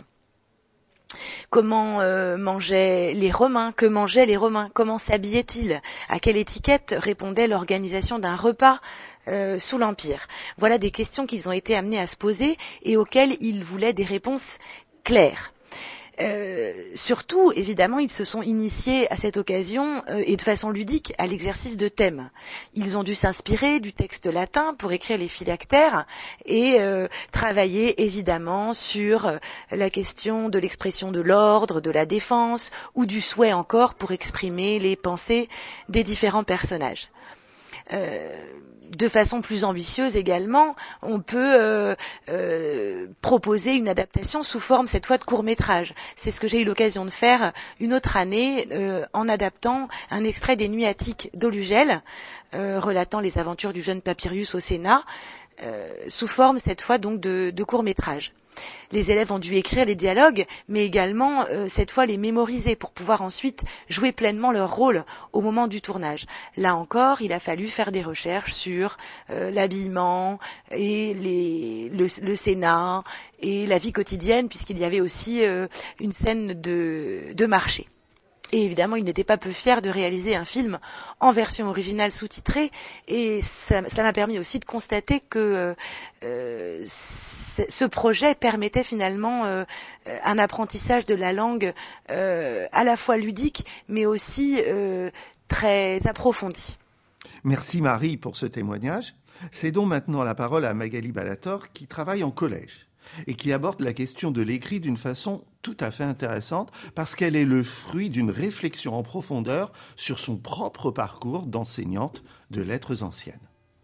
Comment euh, mangeaient les Romains? Que mangeaient les Romains? Comment s'habillaient-ils? À quelle étiquette répondait l'organisation d'un repas euh, sous l'Empire? Voilà des questions qu'ils ont été amenés à se poser et auxquelles ils voulaient des réponses claires. Euh, surtout, évidemment, ils se sont initiés à cette occasion euh, et de façon ludique à l'exercice de thèmes. Ils ont dû s'inspirer du texte latin pour écrire les phylactères et euh, travailler évidemment sur euh, la question de l'expression de l'ordre, de la défense ou du souhait encore pour exprimer les pensées des différents personnages. Euh, de façon plus ambitieuse également, on peut euh, euh, proposer une adaptation sous forme cette fois de court-métrage. C'est ce que j'ai eu l'occasion de faire une autre année euh, en adaptant un extrait des Nuits attiques d'Olugel, euh, relatant les aventures du jeune Papirius au Sénat, euh, sous forme cette fois donc de, de court-métrage. Les élèves ont dû écrire les dialogues, mais également euh, cette fois les mémoriser pour pouvoir ensuite jouer pleinement leur rôle au moment du tournage. Là encore, il a fallu faire des recherches sur euh, l'habillement et les, le, le Sénat et la vie quotidienne, puisqu'il y avait aussi euh, une scène de, de marché. Et évidemment, il n'était pas peu fier de réaliser un film en version originale sous-titrée, et ça, cela m'a permis aussi de constater que euh, ce projet permettait finalement euh, un apprentissage de la langue euh, à la fois ludique, mais aussi euh, très approfondi. Merci Marie pour ce témoignage. Cédons maintenant la parole à Magali Balator, qui travaille en collège et qui aborde la question de l'écrit d'une façon tout à fait intéressante parce qu'elle est le fruit d'une réflexion en profondeur sur son propre parcours d'enseignante de lettres anciennes.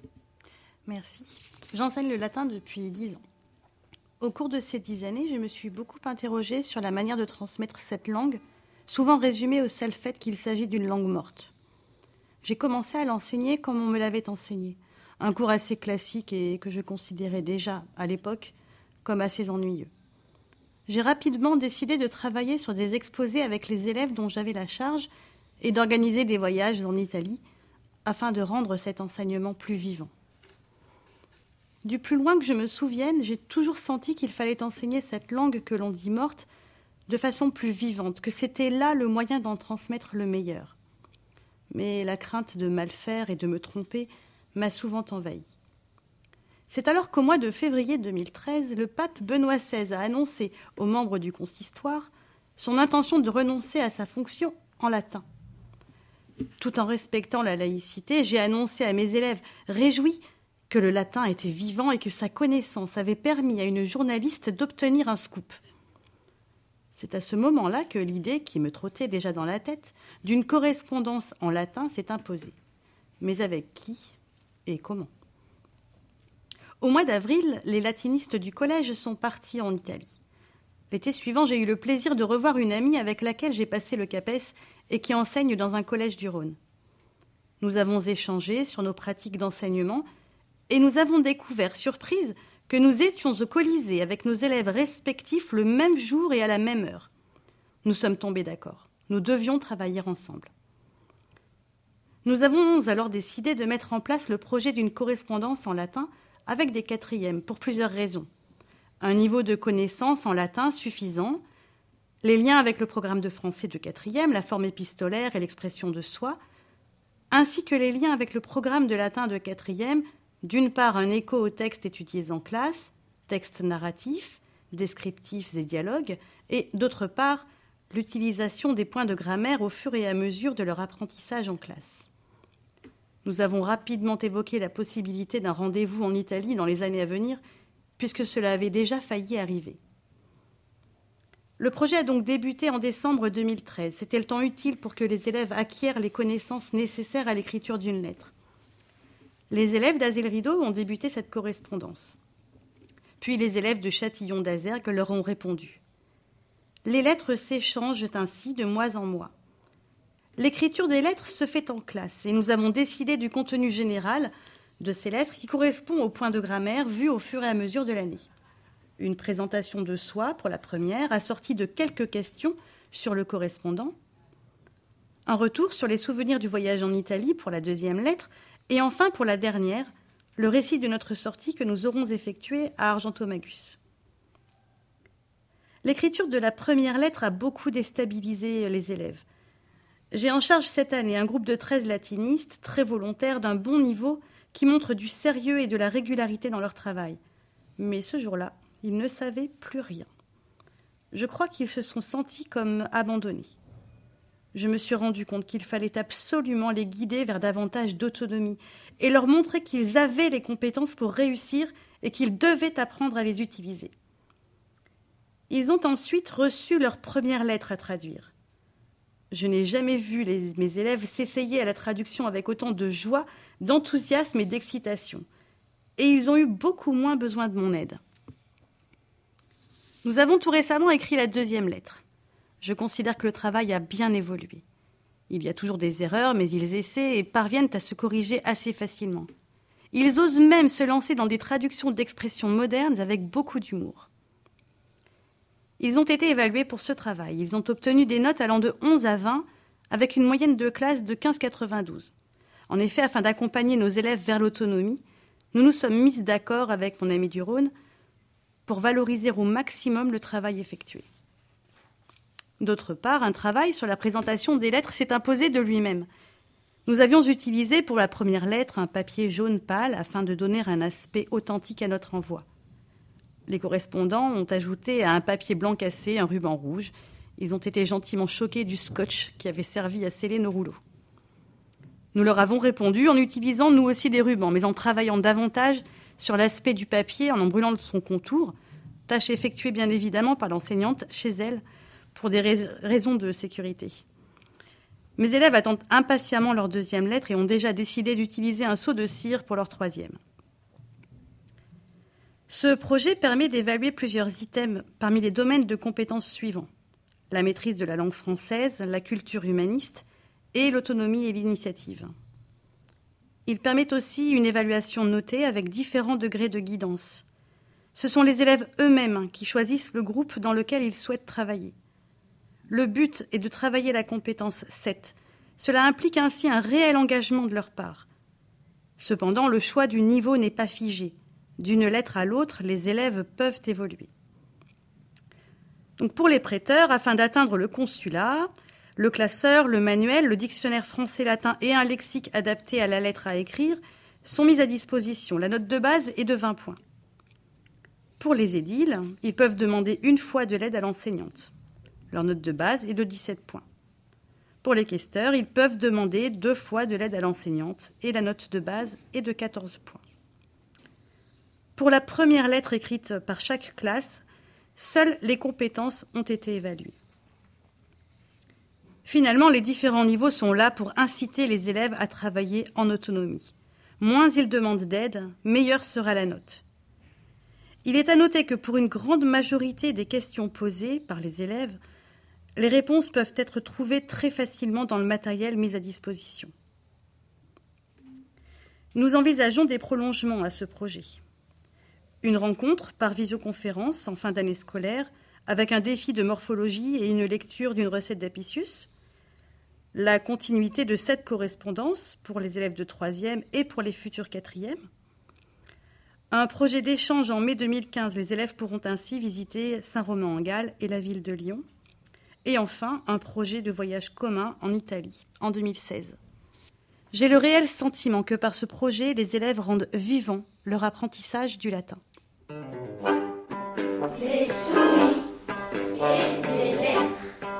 Merci. J'enseigne le latin depuis dix ans. Au cours de ces dix années, je me suis beaucoup interrogée sur la manière de transmettre cette langue, souvent résumée au seul fait qu'il s'agit d'une langue morte. J'ai commencé à l'enseigner comme on me l'avait enseigné, un cours assez classique et que je considérais déjà, à l'époque, comme assez ennuyeux. J'ai rapidement décidé de travailler sur des exposés avec les élèves dont j'avais la charge et d'organiser des voyages en Italie afin de rendre cet enseignement plus vivant. Du plus loin que je me souvienne, j'ai toujours senti qu'il fallait enseigner cette langue que l'on dit morte de façon plus vivante, que c'était là le moyen d'en transmettre le meilleur. Mais la crainte de mal faire et de me tromper m'a souvent envahie. C'est alors qu'au mois de février deux mille treize, le pape Benoît seize a annoncé aux membres du consistoire son intention de renoncer à sa fonction en latin. Tout en respectant la laïcité, j'ai annoncé à mes élèves réjouis que le latin était vivant et que sa connaissance avait permis à une journaliste d'obtenir un scoop. C'est à ce moment-là que l'idée, qui me trottait déjà dans la tête, d'une correspondance en latin s'est imposée. Mais avec qui et comment ? Au mois d'avril, les latinistes du collège sont partis en Italie. L'été suivant, j'ai eu le plaisir de revoir une amie avec laquelle j'ai passé le CAPES et qui enseigne dans un collège du Rhône. Nous avons échangé sur nos pratiques d'enseignement et nous avons découvert, surprise, que nous étions au Colisée avec nos élèves respectifs le même jour et à la même heure. Nous sommes tombés d'accord. Nous devions travailler ensemble. Nous avons alors décidé de mettre en place le projet d'une correspondance en latin avec des quatrièmes, pour plusieurs raisons. Un niveau de connaissance en latin suffisant, les liens avec le programme de français de quatrième, la forme épistolaire et l'expression de soi, ainsi que les liens avec le programme de latin de quatrième, d'une part un écho aux textes étudiés en classe, textes narratifs, descriptifs et dialogues, et d'autre part l'utilisation des points de grammaire au fur et à mesure de leur apprentissage en classe. Nous avons rapidement évoqué la possibilité d'un rendez-vous en Italie dans les années à venir, puisque cela avait déjà failli arriver. Le projet a donc débuté en décembre deux mille treize. C'était le temps utile pour que les élèves acquièrent les connaissances nécessaires à l'écriture d'une lettre. Les élèves d'Asile Rideau ont débuté cette correspondance. Puis les élèves de Châtillon d'Azergues leur ont répondu. Les lettres s'échangent ainsi de mois en mois. L'écriture des lettres se fait en classe et nous avons décidé du contenu général de ces lettres qui correspond aux points de grammaire vus au fur et à mesure de l'année. Une présentation de soi pour la première, assortie de quelques questions sur le correspondant. Un retour sur les souvenirs du voyage en Italie pour la deuxième lettre. Et enfin, pour la dernière, le récit de notre sortie que nous aurons effectuée à Argentomagus. L'écriture de la première lettre a beaucoup déstabilisé les élèves. J'ai en charge cette année un groupe de treize latinistes, très volontaires, d'un bon niveau, qui montrent du sérieux et de la régularité dans leur travail. Mais ce jour-là, ils ne savaient plus rien. Je crois qu'ils se sont sentis comme abandonnés. Je me suis rendu compte qu'il fallait absolument les guider vers davantage d'autonomie et leur montrer qu'ils avaient les compétences pour réussir et qu'ils devaient apprendre à les utiliser. Ils ont ensuite reçu leur première lettre à traduire. Je n'ai jamais vu les, mes élèves s'essayer à la traduction avec autant de joie, d'enthousiasme et d'excitation. Et ils ont eu beaucoup moins besoin de mon aide. Nous avons tout récemment écrit la deuxième lettre. Je considère que le travail a bien évolué. Il y a toujours des erreurs, mais ils essaient et parviennent à se corriger assez facilement. Ils osent même se lancer dans des traductions d'expressions modernes avec beaucoup d'humour. Ils ont été évalués pour ce travail. Ils ont obtenu des notes allant de onze à vingt, avec une moyenne de classe de quinze virgule quatre-vingt-douze. En effet, afin d'accompagner nos élèves vers l'autonomie, nous nous sommes mis d'accord avec mon ami du Rhône pour valoriser au maximum le travail effectué. D'autre part, un travail sur la présentation des lettres s'est imposé de lui-même. Nous avions utilisé pour la première lettre un papier jaune pâle afin de donner un aspect authentique à notre envoi. Les correspondants ont ajouté à un papier blanc cassé un ruban rouge. Ils ont été gentiment choqués du scotch qui avait servi à sceller nos rouleaux. Nous leur avons répondu en utilisant nous aussi des rubans, mais en travaillant davantage sur l'aspect du papier, en en brûlant son contour, tâche effectuée bien évidemment par l'enseignante chez elle pour des rais- raisons de sécurité. Mes élèves attendent impatiemment leur deuxième lettre et ont déjà décidé d'utiliser un seau de cire pour leur troisième. Ce projet permet d'évaluer plusieurs items parmi les domaines de compétences suivants: la maîtrise de la langue française, la culture humaniste et l'autonomie et l'initiative. Il permet aussi une évaluation notée avec différents degrés de guidance. Ce sont les élèves eux-mêmes qui choisissent le groupe dans lequel ils souhaitent travailler. Le but est de travailler la compétence sept. Cela implique ainsi un réel engagement de leur part. Cependant, le choix du niveau n'est pas figé. D'une lettre à l'autre, les élèves peuvent évoluer. Donc pour les prêteurs, afin d'atteindre le consulat, le classeur, le manuel, le dictionnaire français-latin et un lexique adapté à la lettre à écrire sont mis à disposition. La note de base est de vingt points. Pour les édiles, ils peuvent demander une fois de l'aide à l'enseignante. Leur note de base est de dix-sept points. Pour les questeurs, ils peuvent demander deux fois de l'aide à l'enseignante et la note de base est de quatorze points. Pour la première lettre écrite par chaque classe, seules les compétences ont été évaluées. Finalement, les différents niveaux sont là pour inciter les élèves à travailler en autonomie. Moins ils demandent d'aide, meilleure sera la note. Il est à noter que pour une grande majorité des questions posées par les élèves, les réponses peuvent être trouvées très facilement dans le matériel mis à disposition. Nous envisageons des prolongements à ce projet. Une rencontre par visioconférence en fin d'année scolaire avec un défi de morphologie et une lecture d'une recette d'Apicius, la continuité de cette correspondance pour les élèves de troisième et pour les futurs quatrièmes, un projet d'échange en mai deux mille quinze, les élèves pourront ainsi visiter Saint-Romain-en-Galles et la ville de Lyon, et enfin un projet de voyage commun en Italie en deux mille seize. J'ai le réel sentiment que par ce projet, les élèves rendent vivant leur apprentissage du latin. Les souris et les lettres.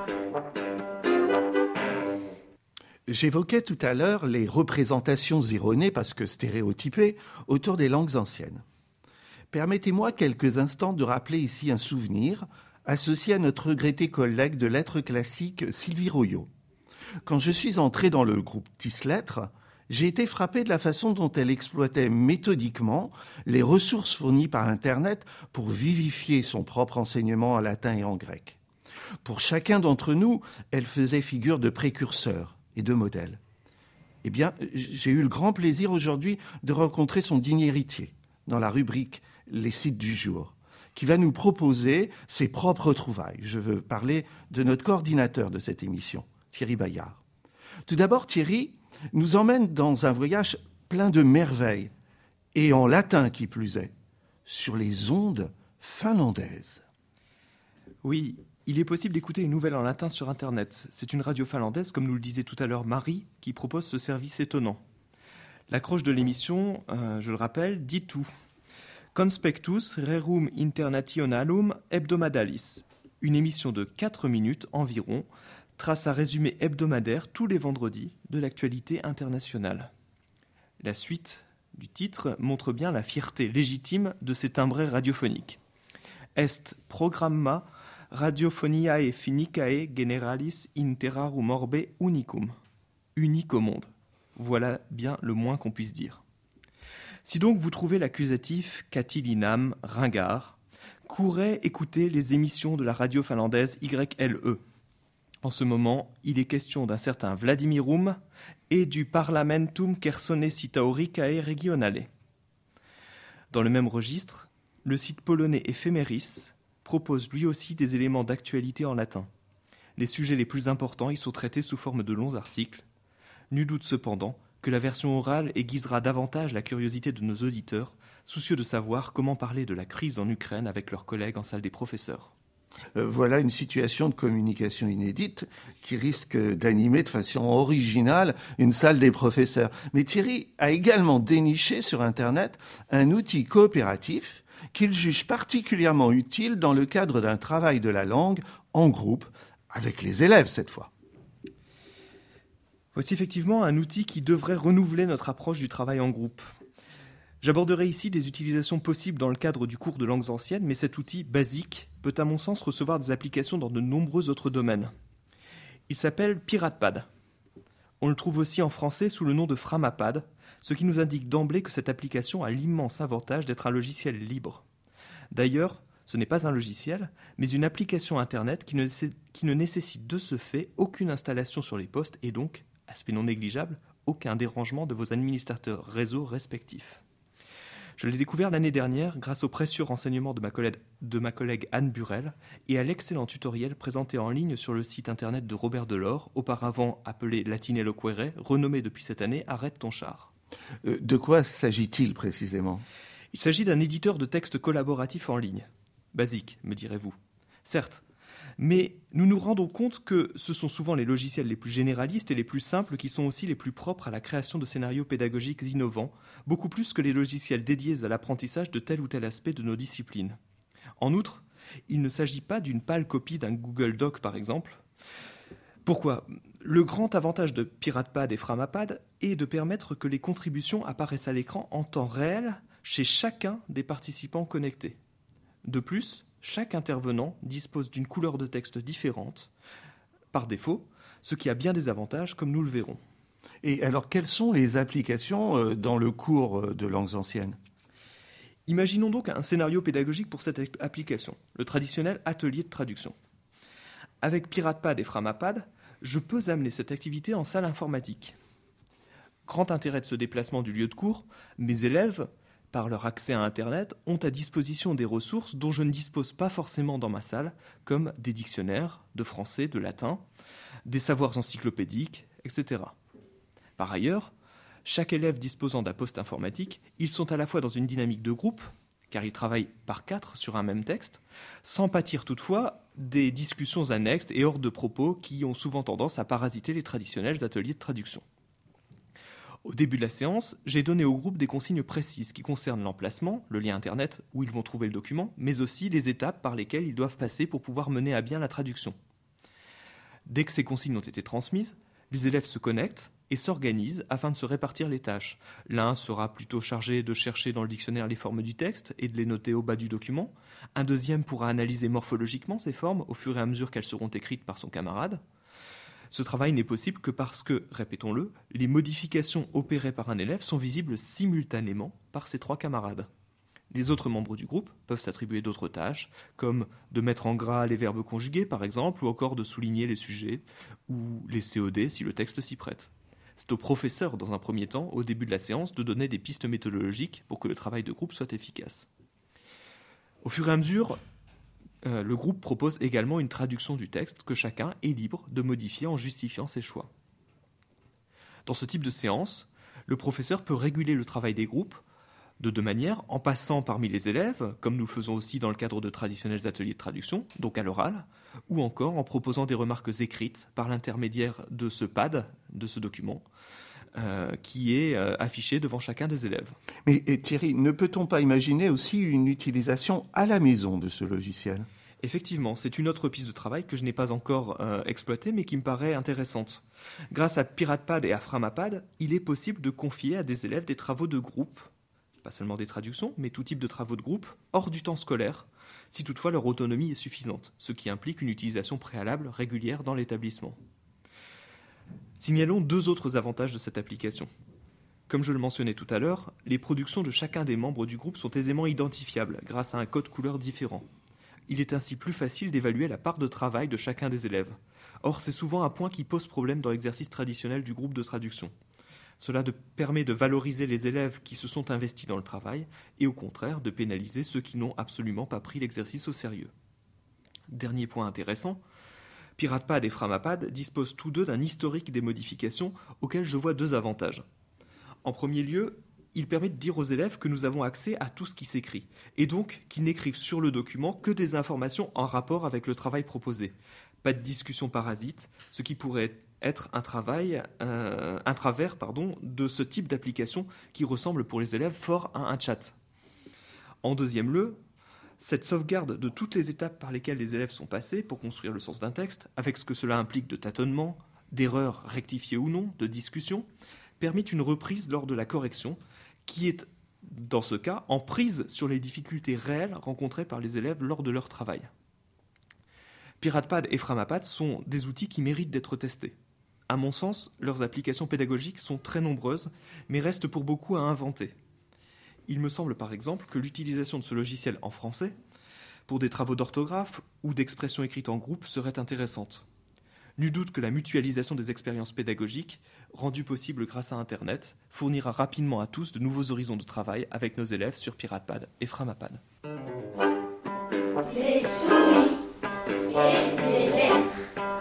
J'évoquais tout à l'heure les représentations erronées, parce que stéréotypées, autour des langues anciennes. Permettez-moi quelques instants de rappeler ici un souvenir associé à notre regrettée collègue de lettres classiques Sylvie Royot. Quand je suis entré dans le groupe Tislettres, j'ai été frappé de la façon dont elle exploitait méthodiquement les ressources fournies par Internet pour vivifier son propre enseignement en latin et en grec. Pour chacun d'entre nous, elle faisait figure de précurseur et de modèle. Eh bien, j'ai eu le grand plaisir aujourd'hui de rencontrer son digne héritier dans la rubrique « Les sites du jour », qui va nous proposer ses propres trouvailles. Je veux parler de notre coordinateur de cette émission, Thierry Bayard. Tout d'abord, Thierry nous emmène dans un voyage plein de merveilles, et en latin qui plus est, sur les ondes finlandaises. Oui, il est possible d'écouter une nouvelle en latin sur Internet. C'est une radio finlandaise, comme nous le disait tout à l'heure Marie, qui propose ce service étonnant. L'accroche de l'émission, euh, je le rappelle, dit tout. Conspectus Rerum Internationalum Hebdomadalis. Une émission de quatre minutes environ trace un résumé hebdomadaire tous les vendredis de l'actualité internationale. La suite du titre montre bien la fierté légitime de ces timbrés radiophoniques. Est programma Radiophoniae finicae generalis in terrarum orbe unicum. Unique au monde. Voilà bien le moins qu'on puisse dire. Si donc vous trouvez l'accusatif catilinam ringard, courez écouter les émissions de la radio finlandaise Y L E. En ce moment, il est question d'un certain Vladimirum et du Parlamentum Chersonesi-Tauricae Regionale. Dans le même registre, le site polonais Ephemeris propose lui aussi des éléments d'actualité en latin. Les sujets les plus importants y sont traités sous forme de longs articles. Nul doute cependant que la version orale aiguisera davantage la curiosité de nos auditeurs, soucieux de savoir comment parler de la crise en Ukraine avec leurs collègues en salle des professeurs. Euh, voilà une situation de communication inédite qui risque d'animer de façon originale une salle des professeurs. Mais Thierry a également déniché sur Internet un outil coopératif qu'il juge particulièrement utile dans le cadre d'un travail de la langue en groupe, avec les élèves cette fois. Voici effectivement un outil qui devrait renouveler notre approche du travail en groupe. J'aborderai ici des utilisations possibles dans le cadre du cours de langues anciennes, mais cet outil basique peut à mon sens recevoir des applications dans de nombreux autres domaines. Il s'appelle PiratePad. On le trouve aussi en français sous le nom de Framapad, ce qui nous indique d'emblée que cette application a l'immense avantage d'être un logiciel libre. D'ailleurs, ce n'est pas un logiciel, mais une application Internet qui ne, qui ne nécessite de ce fait aucune installation sur les postes et donc, aspect non négligeable, aucun dérangement de vos administrateurs réseau respectifs. Je l'ai découvert l'année dernière grâce au précieux renseignements de ma collègue, de ma collègue Anne Burel et à l'excellent tutoriel présenté en ligne sur le site internet de Robert Delors, auparavant appelé Latinello Quere, renommé depuis cette année Arrête ton char. Euh, de quoi s'agit-il précisément ? Il s'agit d'un éditeur de texte collaboratif en ligne. Basique, me direz-vous. Certes, mais nous nous rendons compte que ce sont souvent les logiciels les plus généralistes et les plus simples qui sont aussi les plus propres à la création de scénarios pédagogiques innovants, beaucoup plus que les logiciels dédiés à l'apprentissage de tel ou tel aspect de nos disciplines. En outre, il ne s'agit pas d'une pâle copie d'un Google Doc, par exemple. Pourquoi ? Le grand avantage de PiratePad et Framapad est de permettre que les contributions apparaissent à l'écran en temps réel chez chacun des participants connectés. De plus, chaque intervenant dispose d'une couleur de texte différente, par défaut, ce qui a bien des avantages, comme nous le verrons. Et alors, quelles sont les applications dans le cours de langues anciennes ? Imaginons donc un scénario pédagogique pour cette application, le traditionnel atelier de traduction. Avec PiratePad et Framapad, je peux amener cette activité en salle informatique. Grand intérêt de ce déplacement du lieu de cours, mes élèves, par leur accès à Internet, ont à disposition des ressources dont je ne dispose pas forcément dans ma salle, comme des dictionnaires de français, de latin, des savoirs encyclopédiques, et cetera. Par ailleurs, chaque élève disposant d'un poste informatique, ils sont à la fois dans une dynamique de groupe, car ils travaillent par quatre sur un même texte, sans pâtir toutefois des discussions annexes et hors de propos qui ont souvent tendance à parasiter les traditionnels ateliers de traduction. Au début de la séance, j'ai donné au groupe des consignes précises qui concernent l'emplacement, le lien Internet où ils vont trouver le document, mais aussi les étapes par lesquelles ils doivent passer pour pouvoir mener à bien la traduction. Dès que ces consignes ont été transmises, les élèves se connectent et s'organisent afin de se répartir les tâches. L'un sera plutôt chargé de chercher dans le dictionnaire les formes du texte et de les noter au bas du document. Un deuxième pourra analyser morphologiquement ces formes au fur et à mesure qu'elles seront écrites par son camarade. Ce travail n'est possible que parce que, répétons-le, les modifications opérées par un élève sont visibles simultanément par ses trois camarades. Les autres membres du groupe peuvent s'attribuer d'autres tâches, comme de mettre en gras les verbes conjugués par exemple, ou encore de souligner les sujets ou les C O D si le texte s'y prête. C'est au professeur, dans un premier temps, au début de la séance, de donner des pistes méthodologiques pour que le travail de groupe soit efficace. Au fur et à mesure, Euh, le groupe propose également une traduction du texte que chacun est libre de modifier en justifiant ses choix. Dans ce type de séance, le professeur peut réguler le travail des groupes de deux manières, en passant parmi les élèves, comme nous le faisons aussi dans le cadre de traditionnels ateliers de traduction, donc à l'oral, ou encore en proposant des remarques écrites par l'intermédiaire de ce pad, de ce document, Euh, qui est euh, affiché devant chacun des élèves. Mais et Thierry, ne peut-on pas imaginer aussi une utilisation à la maison de ce logiciel ? Effectivement, c'est une autre piste de travail que je n'ai pas encore euh, exploitée, mais qui me paraît intéressante. Grâce à PiratePad et à Framapad, il est possible de confier à des élèves des travaux de groupe, pas seulement des traductions, mais tout type de travaux de groupe, hors du temps scolaire, si toutefois leur autonomie est suffisante, ce qui implique une utilisation préalable régulière dans l'établissement. Signalons deux autres avantages de cette application. Comme je le mentionnais tout à l'heure, les productions de chacun des membres du groupe sont aisément identifiables grâce à un code couleur différent. Il est ainsi plus facile d'évaluer la part de travail de chacun des élèves. Or, c'est souvent un point qui pose problème dans l'exercice traditionnel du groupe de traduction. Cela de, permet de valoriser les élèves qui se sont investis dans le travail et au contraire de pénaliser ceux qui n'ont absolument pas pris l'exercice au sérieux. Dernier point intéressant, PiratePad et Framapad disposent tous deux d'un historique des modifications auxquelles je vois deux avantages. En premier lieu, il permet de dire aux élèves que nous avons accès à tout ce qui s'écrit, et donc qu'ils n'écrivent sur le document que des informations en rapport avec le travail proposé. Pas de discussion parasite, ce qui pourrait être un, travail, euh, un travers pardon, de ce type d'application qui ressemble pour les élèves fort à un chat. En deuxième lieu, cette sauvegarde de toutes les étapes par lesquelles les élèves sont passés pour construire le sens d'un texte, avec ce que cela implique de tâtonnement, d'erreurs rectifiées ou non, de discussion, permet une reprise lors de la correction, qui est, dans ce cas, en prise sur les difficultés réelles rencontrées par les élèves lors de leur travail. PiratePad et Framapad sont des outils qui méritent d'être testés. À mon sens, leurs applications pédagogiques sont très nombreuses, mais restent pour beaucoup à inventer. Il me semble par exemple que l'utilisation de ce logiciel en français, pour des travaux d'orthographe ou d'expression écrite en groupe, serait intéressante. Nul doute que la mutualisation des expériences pédagogiques, rendue possible grâce à Internet, fournira rapidement à tous de nouveaux horizons de travail avec nos élèves sur PiratePad et Framapad. Des souris et des lettres.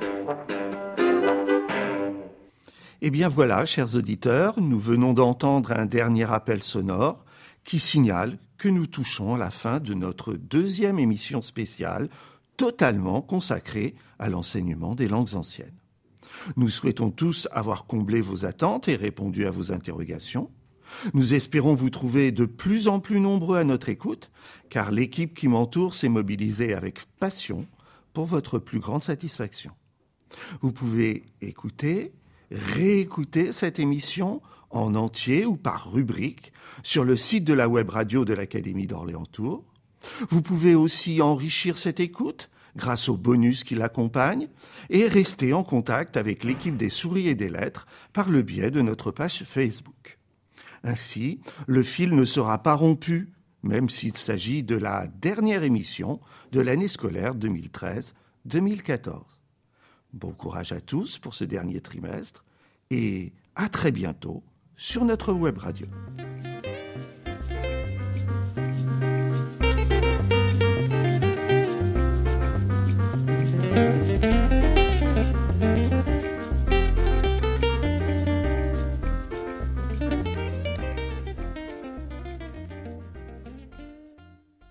Eh bien voilà, chers auditeurs, nous venons d'entendre un dernier appel sonore qui signale que nous touchons à la fin de notre deuxième émission spéciale totalement consacrée à l'enseignement des langues anciennes. Nous souhaitons tous avoir comblé vos attentes et répondu à vos interrogations. Nous espérons vous trouver de plus en plus nombreux à notre écoute, car l'équipe qui m'entoure s'est mobilisée avec passion pour votre plus grande satisfaction. Vous pouvez écouter, réécouter cette émission en entier ou par rubrique sur le site de la web radio de l'Académie d'Orléans-Tours. Vous pouvez aussi enrichir cette écoute grâce aux bonus qui l'accompagnent et rester en contact avec l'équipe des souris et des lettres par le biais de notre page Facebook. Ainsi, le fil ne sera pas rompu, même s'il s'agit de la dernière émission de l'année scolaire deux mille treize deux mille quatorze. Bon courage à tous pour ce dernier trimestre et à très bientôt sur notre web radio.